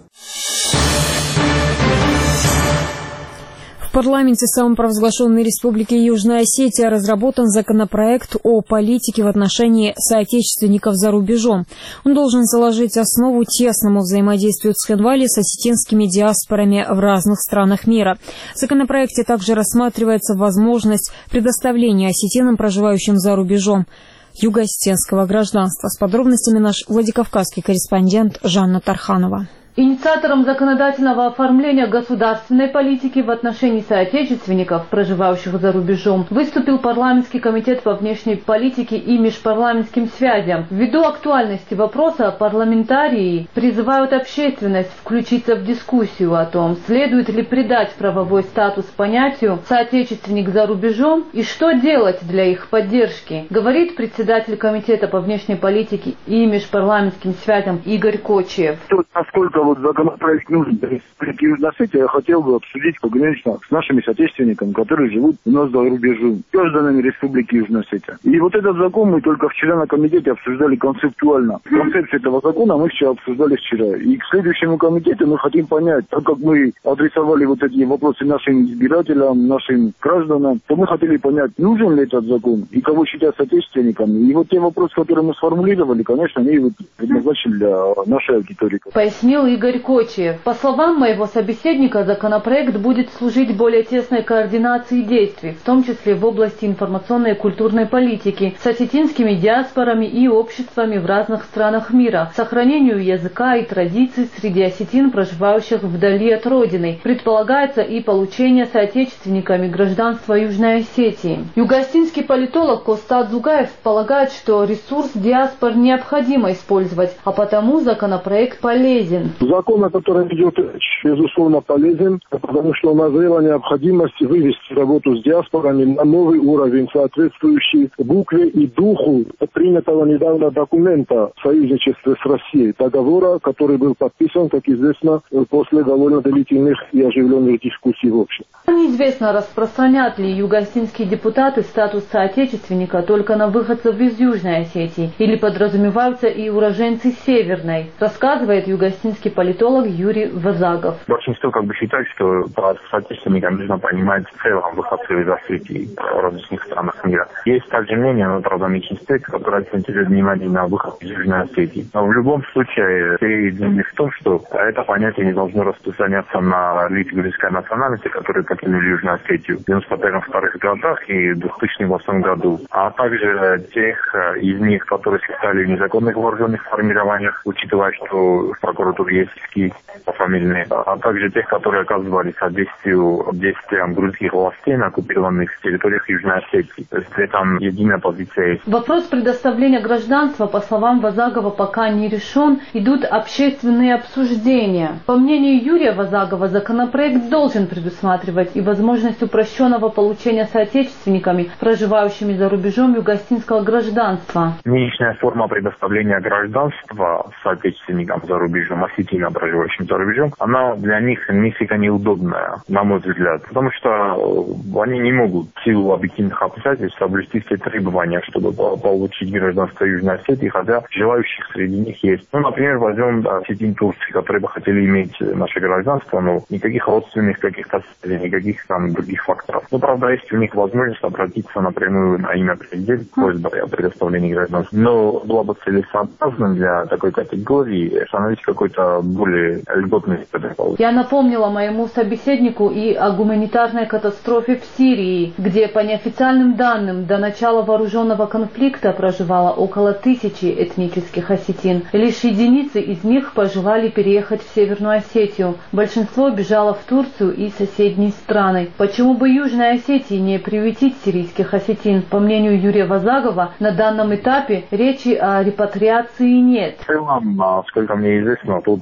В парламенте самопровозглашенной Республики Южная Осетия разработан законопроект о политике в отношении соотечественников за рубежом. Он должен заложить основу тесному взаимодействию Цхинвали с осетинскими диаспорами в разных странах мира. В законопроекте также рассматривается возможность предоставления осетинам, проживающим за рубежом, юго-осетинского гражданства. С подробностями наш владикавказский корреспондент Жанна Тарханова. Инициатором законодательного оформления государственной политики в отношении соотечественников, проживающих за рубежом, выступил парламентский комитет по внешней политике и межпарламентским связям. Ввиду актуальности вопроса, парламентарии призывают общественность включиться в дискуссию о том, следует ли придать правовой статус понятию «соотечественник за рубежом» и что делать для их поддержки, говорит председатель комитета по внешней политике и межпарламентским связям Игорь Кочиев. Насколько вот законопроект нужен для Республики Южная Осетия, я хотел бы обсудить погранично с нашими соотечественниками, которые живут у нас за рубежом, гражданами Республики Южная Осетия. И вот этот закон мы только вчера на комитете обсуждали концептуально. Концепцию этого закона мы вчера обсуждали вчера. И к следующему комитету мы хотим понять, так как мы адресовали вот эти вопросы нашим избирателям, нашим гражданам, то мы хотели понять, нужен ли этот закон и кого считать соотечественниками. И вот те вопросы, которые мы сформулировали, конечно, они вот предназначены для нашей аудитории. Пояснил Игорь Кочиев. По словам моего собеседника, законопроект будет служить более тесной координации действий, в том числе в области информационной и культурной политики, с осетинскими диаспорами и обществами в разных странах мира, сохранению языка и традиций среди осетин, проживающих вдали от родины. Предполагается и получение соотечественниками гражданства Южной Осетии. Юго-осетинский политолог Костад Зугаев полагает, что ресурс диаспор необходимо использовать, а потому законопроект полезен. Закон, о котором идет речь, безусловно, полезен, потому что назрела необходимость вывести работу с диаспорами на новый уровень, соответствующий букве и духу принятого недавно документа в союзничестве с Россией, договора, который был подписан, как известно, после довольно длительных и оживленных дискуссий в общем. Неизвестно, распространят ли юго-осетинские депутаты статус соотечественника только на выходцев из Южной Осетии или подразумеваются и уроженцы Северной, рассказывает юго-осетинский политолог Юрий Вазагов. Большинство как бы считает, что под соотечественником нужно понимать в целом выходцев из Осетии в различных странах мира. Есть также мнение, но правда меньшинство, которое акцентирует внимание на выход из Южной Осетии. Но в любом случае, все едины в том, что это понятие не должно распространяться на лиц грузинской национальности, которые покинули Южную Осетию в девяносто первых вторых годах и в две тысячи восьмом году, а также тех из них, которые состояли в незаконных вооруженных формированиях, учитывая, что в прокуратуре есть иски пофамильные, а также тех, которые оказывали содействию действиям грузинских властей на оккупированных территориях Южной Осетии. То есть там единая позиция есть. Вопрос предоставления гражданства, по словам Вазагова, пока не решен, идут общественные обсуждения. По мнению Юрия Вазагова, законопроект должен предусматривать и возможность упрощенного получения соотечественниками, проживающими за рубежом, юго-осетинского гражданства. Нынешняя форма предоставления гражданства соотечественникам за рубежом, осетинам, проживающим за рубежом, она для них несколько неудобная, на мой взгляд, потому что они не могут в силу объективных обстоятельств соблюсти все требования, чтобы получить гражданство Южной Осетии, хотя желающих среди них есть. Ну, например, возьмем осетин Турции, которые бы хотели иметь наше гражданство, но никаких родственных каких-то связей, никаких там других факторов. Но, правда, есть у них возможность обратиться напрямую на имя президента, просьбой о предоставлении гражданства. Но было бы целесообразно для такой категории установить какой-то более льготный протокол. Я напомнила моему собеседнику и о гуманитарной катастрофе в Сирии, где, по неофициальным данным, до начала вооруженного конфликта проживало около тысячи этнических осетин. Лишь единицы из них пожелали переехать в Северную Осетию. Большинство бежало в Турцию и соседние страны. Почему бы Южной Осетии не приютить сирийских осетин? По мнению Юрия Вазагова, на данном этапе речи о репатриации нет. В целом, насколько мне известно, тут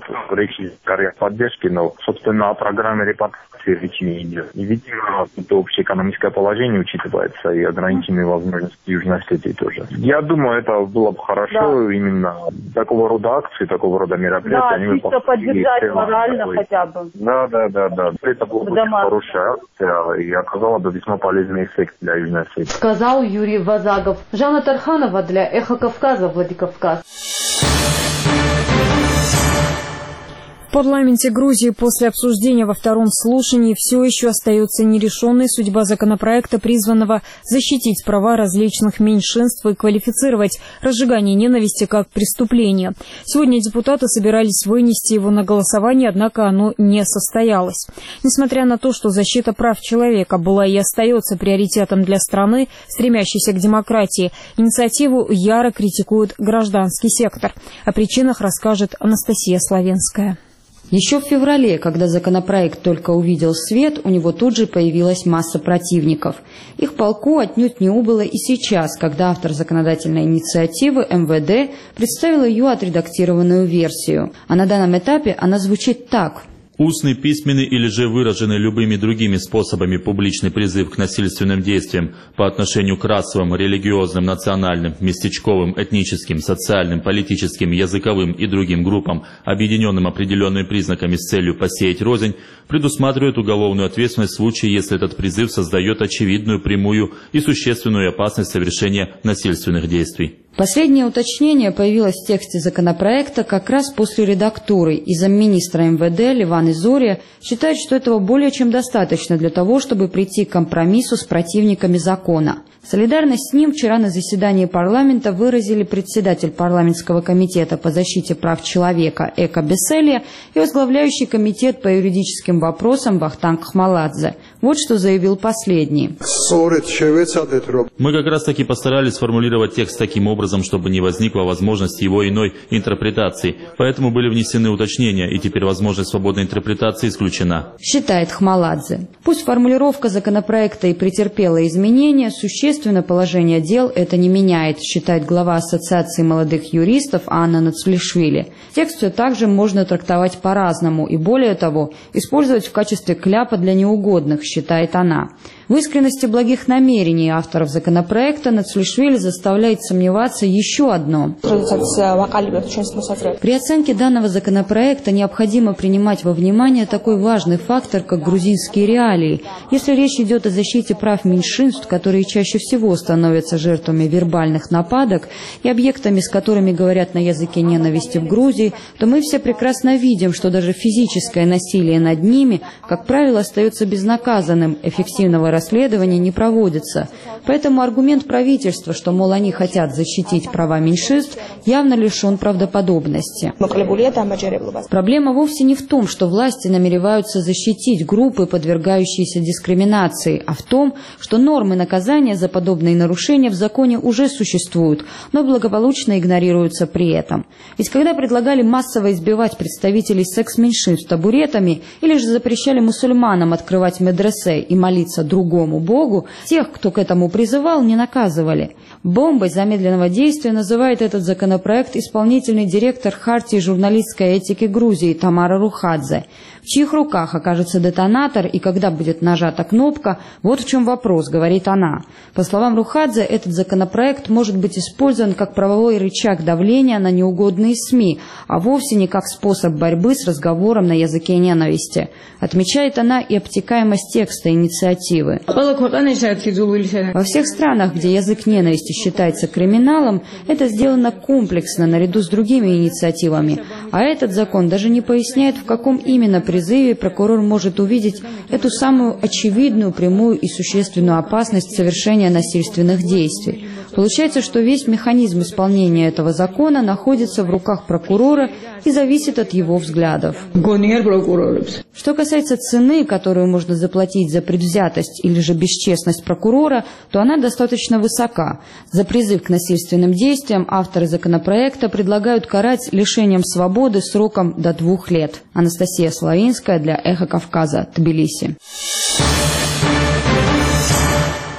речь идет о поддержке, но, собственно, о программе репатриации речи не идет. И, видимо, это общее экономическое положение учитывается и ограниченные возможности Южной Осетии тоже. Я думаю, это было бы хорошо, да. Именно такого рода акции, такого рода мероприятия. Да, они чисто поддержать морально такой. хотя бы. Да, да, да, да. Это была бы хорошая акция и оказала бы весьма полезный эффект для Южной Осетии. Сказал Юрий Вазагов. Жанна Тарханова для «Эхо Кавказа», Владикавказ. В парламенте Грузии после обсуждения во втором слушании все еще остается нерешенной судьба законопроекта, призванного защитить права различных меньшинств и квалифицировать разжигание ненависти как преступление. Сегодня депутаты собирались вынести его на голосование, однако оно не состоялось. Несмотря на то, что защита прав человека была и остается приоритетом для страны, стремящейся к демократии, инициативу яро критикует гражданский сектор. О причинах расскажет Анастасия Славенская. Еще в феврале, когда законопроект только увидел свет, у него тут же появилась масса противников. Их полку отнюдь не убыло и сейчас, когда автор законодательной инициативы эм вэ дэ представил ее отредактированную версию. А на данном этапе она звучит так. Устный, письменный или же выраженный любыми другими способами публичный призыв к насильственным действиям по отношению к расовым, религиозным, национальным, местечковым, этническим, социальным, политическим, языковым и другим группам, объединенным определенными признаками с целью посеять рознь, предусматривает уголовную ответственность в случае, если этот призыв создает очевидную, прямую и существенную опасность совершения насильственных действий. Последнее уточнение появилось в тексте законопроекта как раз после редактуры, и замминистра эм вэ дэ Леван Изория считает, что этого более чем достаточно для того, чтобы прийти к компромиссу с противниками закона. Солидарность с ним вчера на заседании парламента выразили председатель парламентского комитета по защите прав человека Эко Беселия и возглавляющий комитет по юридическим вопросам Вахтанг Хмаладзе. Вот что заявил последний. Мы как раз таки постарались сформулировать текст таким образом, чтобы не возникла возможность его иной интерпретации. Поэтому были внесены уточнения, и теперь возможность свободной интерпретации исключена. Считает Хмаладзе. Пусть формулировка законопроекта и претерпела изменения, существенно положение дел это не меняет, считает глава Ассоциации молодых юристов Анна Нацулишвили. Текст все также можно трактовать по-разному и, более того, использовать в качестве кляпа для неугодных, считает она. В искренности благих намерений авторов законопроекта Нацулишвили заставляет сомневаться еще одно. При оценке данного законопроекта необходимо принимать во внимание такой важный фактор, как грузинские реалии. Если речь идет о защите прав меньшинств, которые чаще всего становятся жертвами вербальных нападок и объектами, с которыми говорят на языке ненависти в Грузии, то мы все прекрасно видим, что даже физическое насилие над ними, как правило, остается безнаказанным, эффективного расследования не проводится. Поэтому аргумент правительства, что, мол, они хотят защитить права меньшинств, явно лишен правдоподобности. Проблема вовсе не в том, что власти намереваются защитить группы, подвергающиеся дискриминации, а в том, что нормы наказания за подобные нарушения в законе уже существуют, но благополучно игнорируются при этом. Ведь когда предлагали массово избивать представителей секс-меньшинств табуретами или же запрещали мусульманам открывать медресе и молиться другому богу, тех, кто к этому призывал, не наказывали. Бомбой замедленного действия называет этот законопроект исполнительный директор Хартии журналистской этики Грузии Тамара Рухадзе. В чьих руках окажется детонатор и когда будет нажата кнопка, вот в чем вопрос, говорит она. По словам Рухадзе, этот законопроект может быть использован как правовой рычаг давления на неугодные СМИ, а вовсе не как способ борьбы с разговором на языке ненависти. Отмечает она и обтекаемость текста инициативы. Во всех странах, где язык ненависти считается криминалом, это сделано комплексно, наряду с другими инициативами. А этот закон даже не поясняет, в каком именно призыве прокурор может увидеть эту самую очевидную, прямую и существенную опасность совершения насильственных действий. Получается, что весь механизм исполнения этого закона находится в руках прокурора и зависит от его взглядов. Что касается цены, которую можно заплатить за предвзятость или же бесчестность прокурора, то она достаточно высока. За призыв к насильственным действиям авторы законопроекта предлагают карать лишением свободы сроком до двух лет. Анастасия Славинская для «Эхо Кавказа», Тбилиси.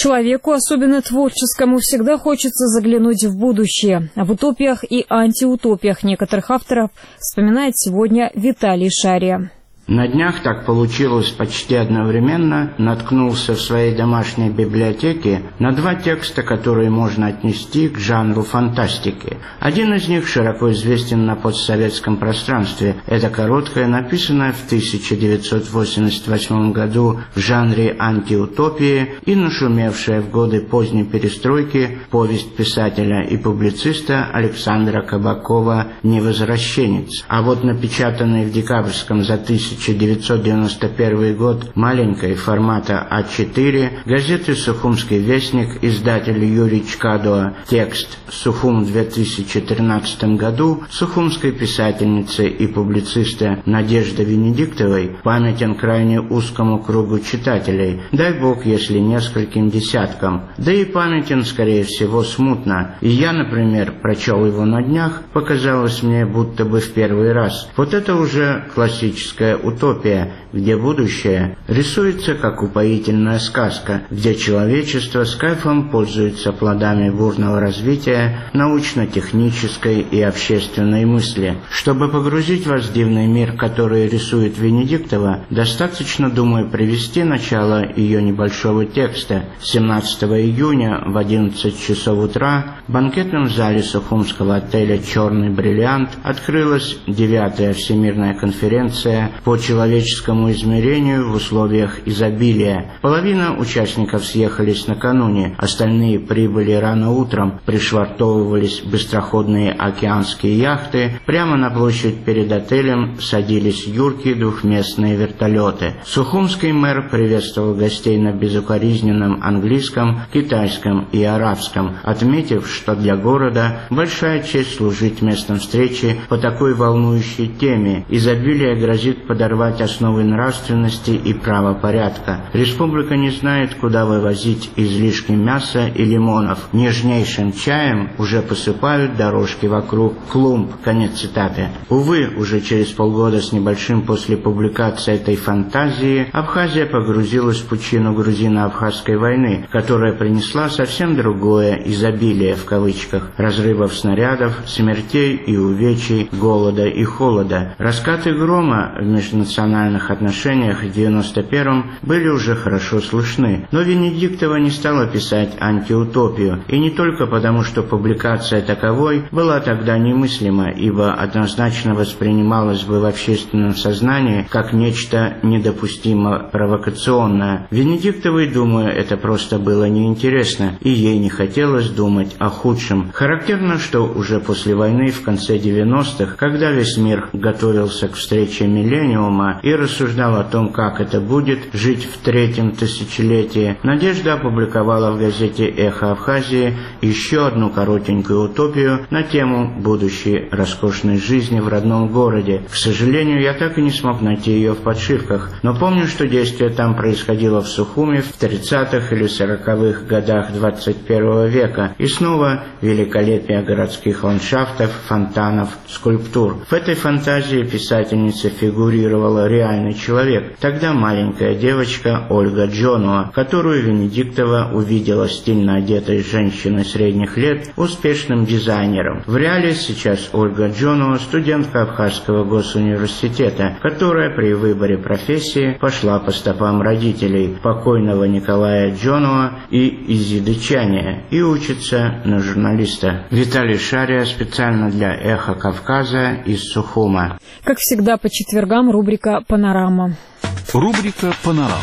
Человеку, особенно творческому, всегда хочется заглянуть в будущее. В утопиях и антиутопиях некоторых авторов вспоминает сегодня Виталий Шария. На днях так получилось почти одновременно, наткнулся в своей домашней библиотеке на два текста, которые можно отнести к жанру фантастики. Один из них широко известен на постсоветском пространстве. Это короткая, написанная в тысяча девятьсот восемьдесят восьмом году в жанре антиутопии и нашумевшая в годы поздней перестройки повесть писателя и публициста Александра Кабакова «Невозвращенец». А вот напечатанный в декабрьском за тысяча девятьсот девяносто первый год маленькой формата а четыре газеты «Сухумский вестник», издатель Юрий Чкадуа, текст «Сухум» в две тысячи тринадцатом году сухумской писательницы и публициста Надежды Венедиктовой памятен крайне узкому кругу читателей, дай бог, если нескольким десяткам, да и памятен, скорее всего, смутно. И я, например, прочел его на днях, показалось мне будто бы в первый раз. Вот это уже классическая утопия, где будущее рисуется как упоительная сказка, где человечество с кайфом пользуется плодами бурного развития научно-технической и общественной мысли. Чтобы погрузить вас в дивный мир, который рисует Венедиктова, достаточно, думаю, привести начало ее небольшого текста. семнадцатого июня в одиннадцать часов утра в банкетном зале сухумского отеля «Черный бриллиант» открылась девятая Всемирная конференция по человеческому измерению в условиях изобилия. Половина участников съехались накануне, остальные прибыли рано утром, пришвартовывались быстроходные океанские яхты, прямо на площадь перед отелем садились юркие двухместные вертолеты. Сухумский мэр приветствовал гостей на безукоризненном английском, китайском и арабском, отметив, что для города большая честь служить местом встречи по такой волнующей теме. Изобилие грозит подорвать основы нравственности и правопорядка. Республика не знает, куда вывозить излишки мяса и лимонов. Нежнейшим чаем уже посыпают дорожки вокруг клумб. Конец цитаты. Увы, уже через полгода с небольшим после публикации этой фантазии Абхазия погрузилась в пучину грузино-абхазской войны, которая принесла совсем другое «изобилие» в кавычках: разрывов снарядов, смертей и увечий, голода и холода. Раскаты грома в межнациональных отношениях в девяносто первом были уже хорошо слышны. Но Венедиктова не стала писать антиутопию, и не только потому, что публикация таковой была тогда немыслима, ибо однозначно воспринималась бы в общественном сознании как нечто недопустимо провокационное. Венедиктовой, думаю, это просто было неинтересно, и ей не хотелось думать о худшем. Характерно, что уже после войны, в конце девяностых, когда весь мир готовился к встрече миллениума и рассуждал о том, как это будет жить в третьем тысячелетии, Надежда опубликовала в газете «Эхо Абхазии» еще одну коротенькую утопию на тему будущей роскошной жизни в родном городе. К сожалению, я так и не смог найти ее в подшивках, но помню, что действие там происходило в Сухуме в тридцатых или сороковых годах двадцать первого века, и снова великолепие городских ландшафтов, фонтанов, скульптур. В этой фантазии писательница фигурировала реальный человек, тогда маленькая девочка Ольга Джонуа, которую Венедиктова увидела стильно одетой женщиной средних лет, успешным дизайнером. В реале сейчас Ольга Джонуа студентка Абхазского госуниверситета, которая при выборе профессии пошла по стопам родителей, покойного Николая Джонуа и Изиды Чания, и учится на журналиста. Виталий Шария специально для «Эхо Кавказа» из Сухума. Как всегда, по четвергам рубрика «Панорама». Рубрика «Панорама».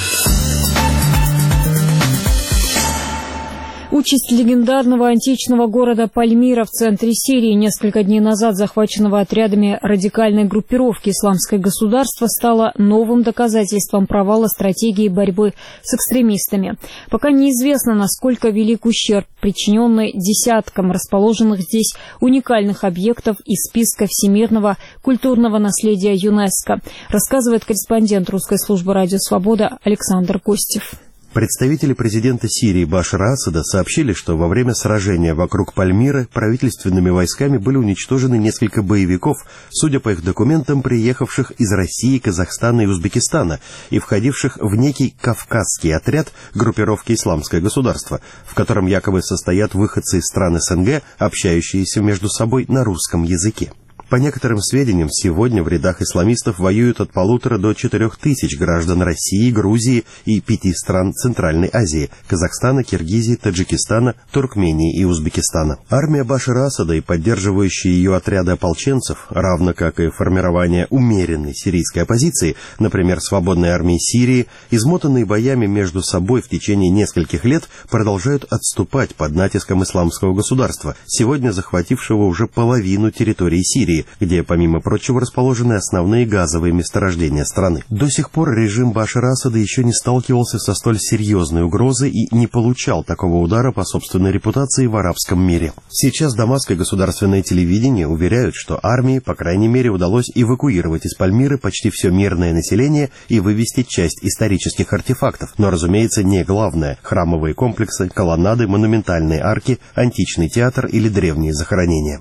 Участь легендарного античного города Пальмира в центре Сирии, несколько дней назад захваченного отрядами радикальной группировки «Исламское государство», стала новым доказательством провала стратегии борьбы с экстремистами. Пока неизвестно, насколько велик ущерб, причиненный десяткам расположенных здесь уникальных объектов из списка всемирного культурного наследия ЮНЕСКО, рассказывает корреспондент русской службы «Радио Свобода» Александр Костев. Представители президента Сирии Башара Асада сообщили, что во время сражения вокруг Пальмиры правительственными войсками были уничтожены несколько боевиков, судя по их документам, приехавших из России, Казахстана и Узбекистана и входивших в некий кавказский отряд группировки «Исламское государство», в котором якобы состоят выходцы из стран СНГ, общающиеся между собой на русском языке. По некоторым сведениям, сегодня в рядах исламистов воюют от полутора до четырех тысяч граждан России, Грузии и пяти стран Центральной Азии – Казахстана, Киргизии, Таджикистана, Туркмении и Узбекистана. Армия Башара Асада и поддерживающие ее отряды ополченцев, равно как и формирование умеренной сирийской оппозиции, например, Свободной армии Сирии, измотанные боями между собой в течение нескольких лет, продолжают отступать под натиском Исламского государства, сегодня захватившего уже половину территории Сирии, где, помимо прочего, расположены основные газовые месторождения страны. До сих пор режим Башара Асада еще не сталкивался со столь серьезной угрозой и не получал такого удара по собственной репутации в арабском мире. Сейчас дамасское государственное телевидение уверяют, что армии, по крайней мере, удалось эвакуировать из Пальмиры почти все мирное население и вывести часть исторических артефактов, но, разумеется, не главное – храмовые комплексы, колоннады, монументальные арки, античный театр или древние захоронения.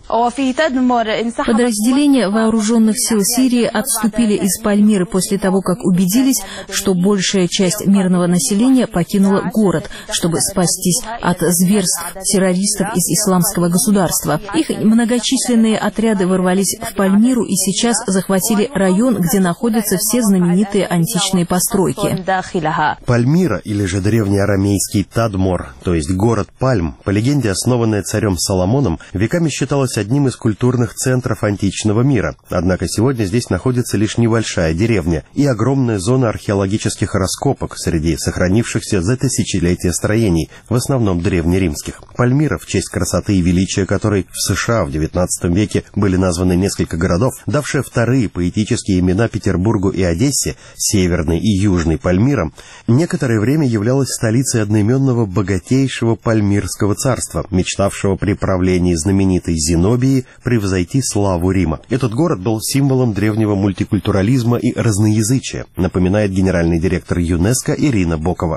Подразделения вооруженных сил Сирии отступили из Пальмиры после того, как убедились, что большая часть мирного населения покинула город, чтобы спастись от зверств террористов из Исламского государства. Их многочисленные отряды ворвались в Пальмиру и сейчас захватили район, где находятся все знаменитые античные постройки. Пальмира, или же древнеарамейский Тадмор, то есть город Пальм, по легенде основанная царем Соломоном, веками считалась одним из культурных центров античного мира. Однако сегодня здесь находится лишь небольшая деревня и огромная зона археологических раскопок среди сохранившихся за тысячелетия строений, в основном древнеримских. Пальмира, в честь красоты и величия которой в США в девятнадцатом веке были названы несколько городов, давшие вторые поэтические имена Петербургу и Одессе, Северный и Южный Пальмирам, некоторое время являлась столицей одноименного богатейшего Пальмирского царства, мечтавшего при правлении знаменитой Зенобии превзойти славу Рима. Этот город был символом древнего мультикультурализма и разноязычия, напоминает генеральный директор ЮНЕСКО Ирина Бокова.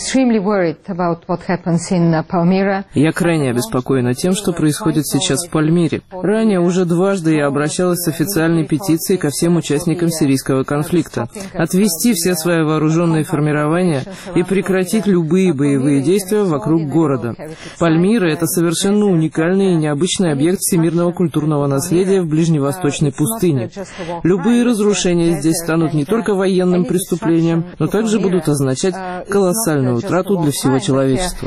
Я крайне обеспокоена тем, что происходит сейчас в Пальмире. Ранее уже дважды я обращалась с официальной петицией ко всем участникам сирийского конфликта. Отвести все свои вооруженные формирования и прекратить любые боевые действия вокруг города. Пальмира – это совершенно уникальный и необычный объект всемирного культурного наследия в ближневосточной пустыне. Любые разрушения здесь станут не только военным преступлением, но также будут означать колоссальную утрату для всего человечества.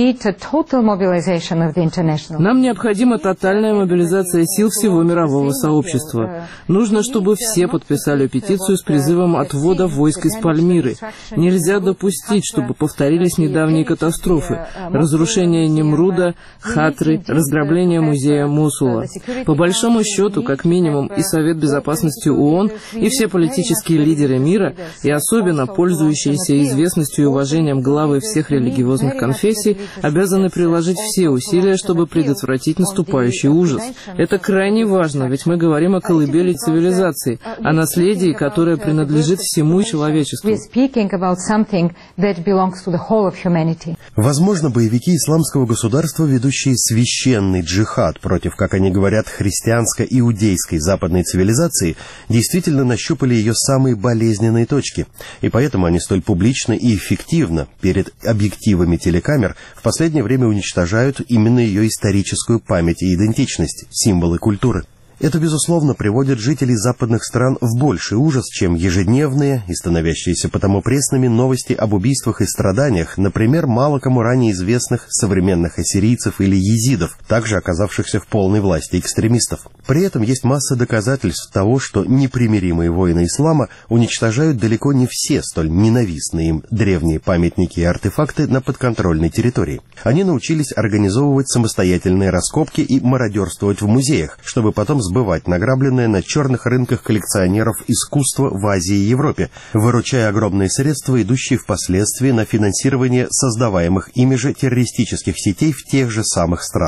Нам необходима тотальная мобилизация сил всего мирового сообщества. Нужно, чтобы все подписали петицию с призывом отвода войск из Пальмиры. Нельзя допустить, чтобы повторились недавние катастрофы. Разрушение Немруда, Хатры, разграбление музея Мосула. По большому счету, как минимум, и Совет Безопасности ООН, и все политические лидеры мира, и особенно пользующиеся известностью и уважением главы всех религиозных конфессий, обязаны приложить все усилия, чтобы предотвратить наступающий ужас. Это крайне важно, ведь мы говорим о колыбели цивилизации, о наследии, которое принадлежит всему человечеству. Возможно, боевики Исламского государства, ведущие священный джихад против, как они говорят, христианско-иудейской западной цивилизации, действительно нащупали ее самые болезненные точки, и поэтому они столь публично и эффективно перед объективами телекамер в последнее время уничтожают именно ее историческую память и идентичность, символы культуры. Это, безусловно, приводит жителей западных стран в больший ужас, чем ежедневные и становящиеся потому пресными новости об убийствах и страданиях, например, мало кому ранее известных современных ассирийцев или езидов, также оказавшихся в полной власти экстремистов. При этом есть масса доказательств того, что непримиримые воины ислама уничтожают далеко не все столь ненавистные им древние памятники и артефакты на подконтрольной территории. Они научились организовывать самостоятельные раскопки и мародерствовать в музеях, чтобы потом сбывать награбленное на черных рынках коллекционеров искусства в Азии и Европе, выручая огромные средства, идущие впоследствии на финансирование создаваемых ими же террористических сетей в тех же самых странах.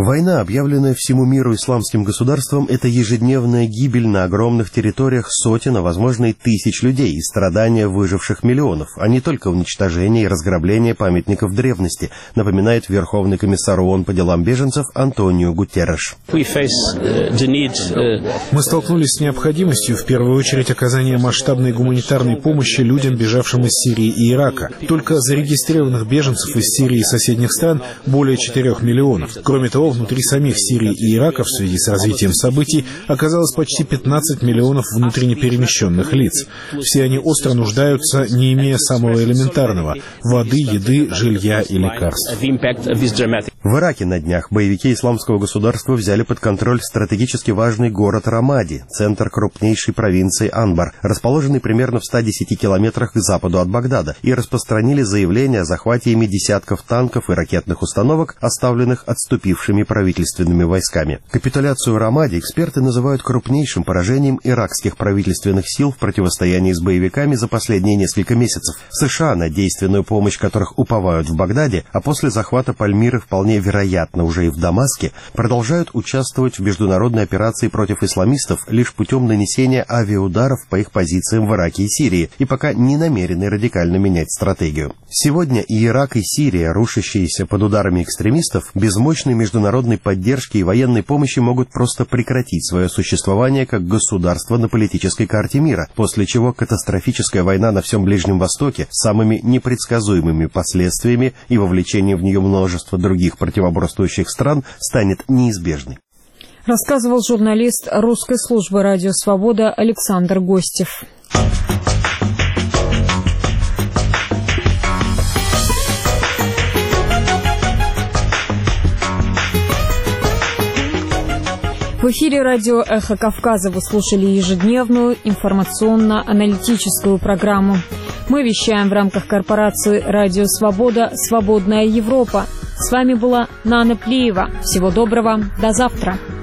Война, объявленная всему миру исламским государством, это ежедневная гибель на огромных территориях сотен, а возможно и тысяч людей и страдания выживших миллионов, а не только уничтожение и разграбление памятников древности, напоминает Верховный комиссар ООН по делам беженцев Антонио Гутерреш. Мы столкнулись с необходимостью в первую очередь оказания масштабной гуманитарной помощи людям, бежавшим из Сирии и Ирака. Только зарегистрированных беженцев из Сирии и соседних стран более четырёх миллионов. Кроме того, внутри самих Сирии и Ирака в связи с развитием событий оказалось почти пятнадцать миллионов внутренне перемещенных лиц. Все они остро нуждаются, не имея самого элементарного – воды, еды, жилья и лекарств. В Ираке на днях боевики исламского государства взяли под контроль стратегически важный город Рамади, центр крупнейшей провинции Анбар, расположенный примерно в ста десяти километрах к западу от Багдада, и распространили заявление о захвате ими десятков танков и ракетных установок, оставленных отступившими правительственными войсками. Капитуляцию Рамади эксперты называют крупнейшим поражением иракских правительственных сил в противостоянии с боевиками за последние несколько месяцев. США, на действенную помощь которых уповают в Багдаде, а после захвата Пальмиры вполне вероятно уже и в Дамаске, продолжают участвовать в международной операции против исламистов лишь путем нанесения авиаударов по их позициям в Ираке и Сирии, и пока не намерены радикально менять стратегию. Сегодня и Ирак, и Сирия, рушащиеся под ударами экстремистов, без мощной международной поддержки и военной помощи могут просто прекратить свое существование как государство на политической карте мира, после чего катастрофическая война на всем Ближнем Востоке с самыми непредсказуемыми последствиями и вовлечением в нее множества других противоборствующих стран станет неизбежной. Рассказывал журналист русской службы «Радио Свобода» Александр Гостев. В эфире радио «Эхо Кавказа» вы слушали ежедневную информационно-аналитическую программу. Мы вещаем в рамках корпорации «Радио Свобода. Свободная Европа». С вами была Нана Плиева. Всего доброго. До завтра.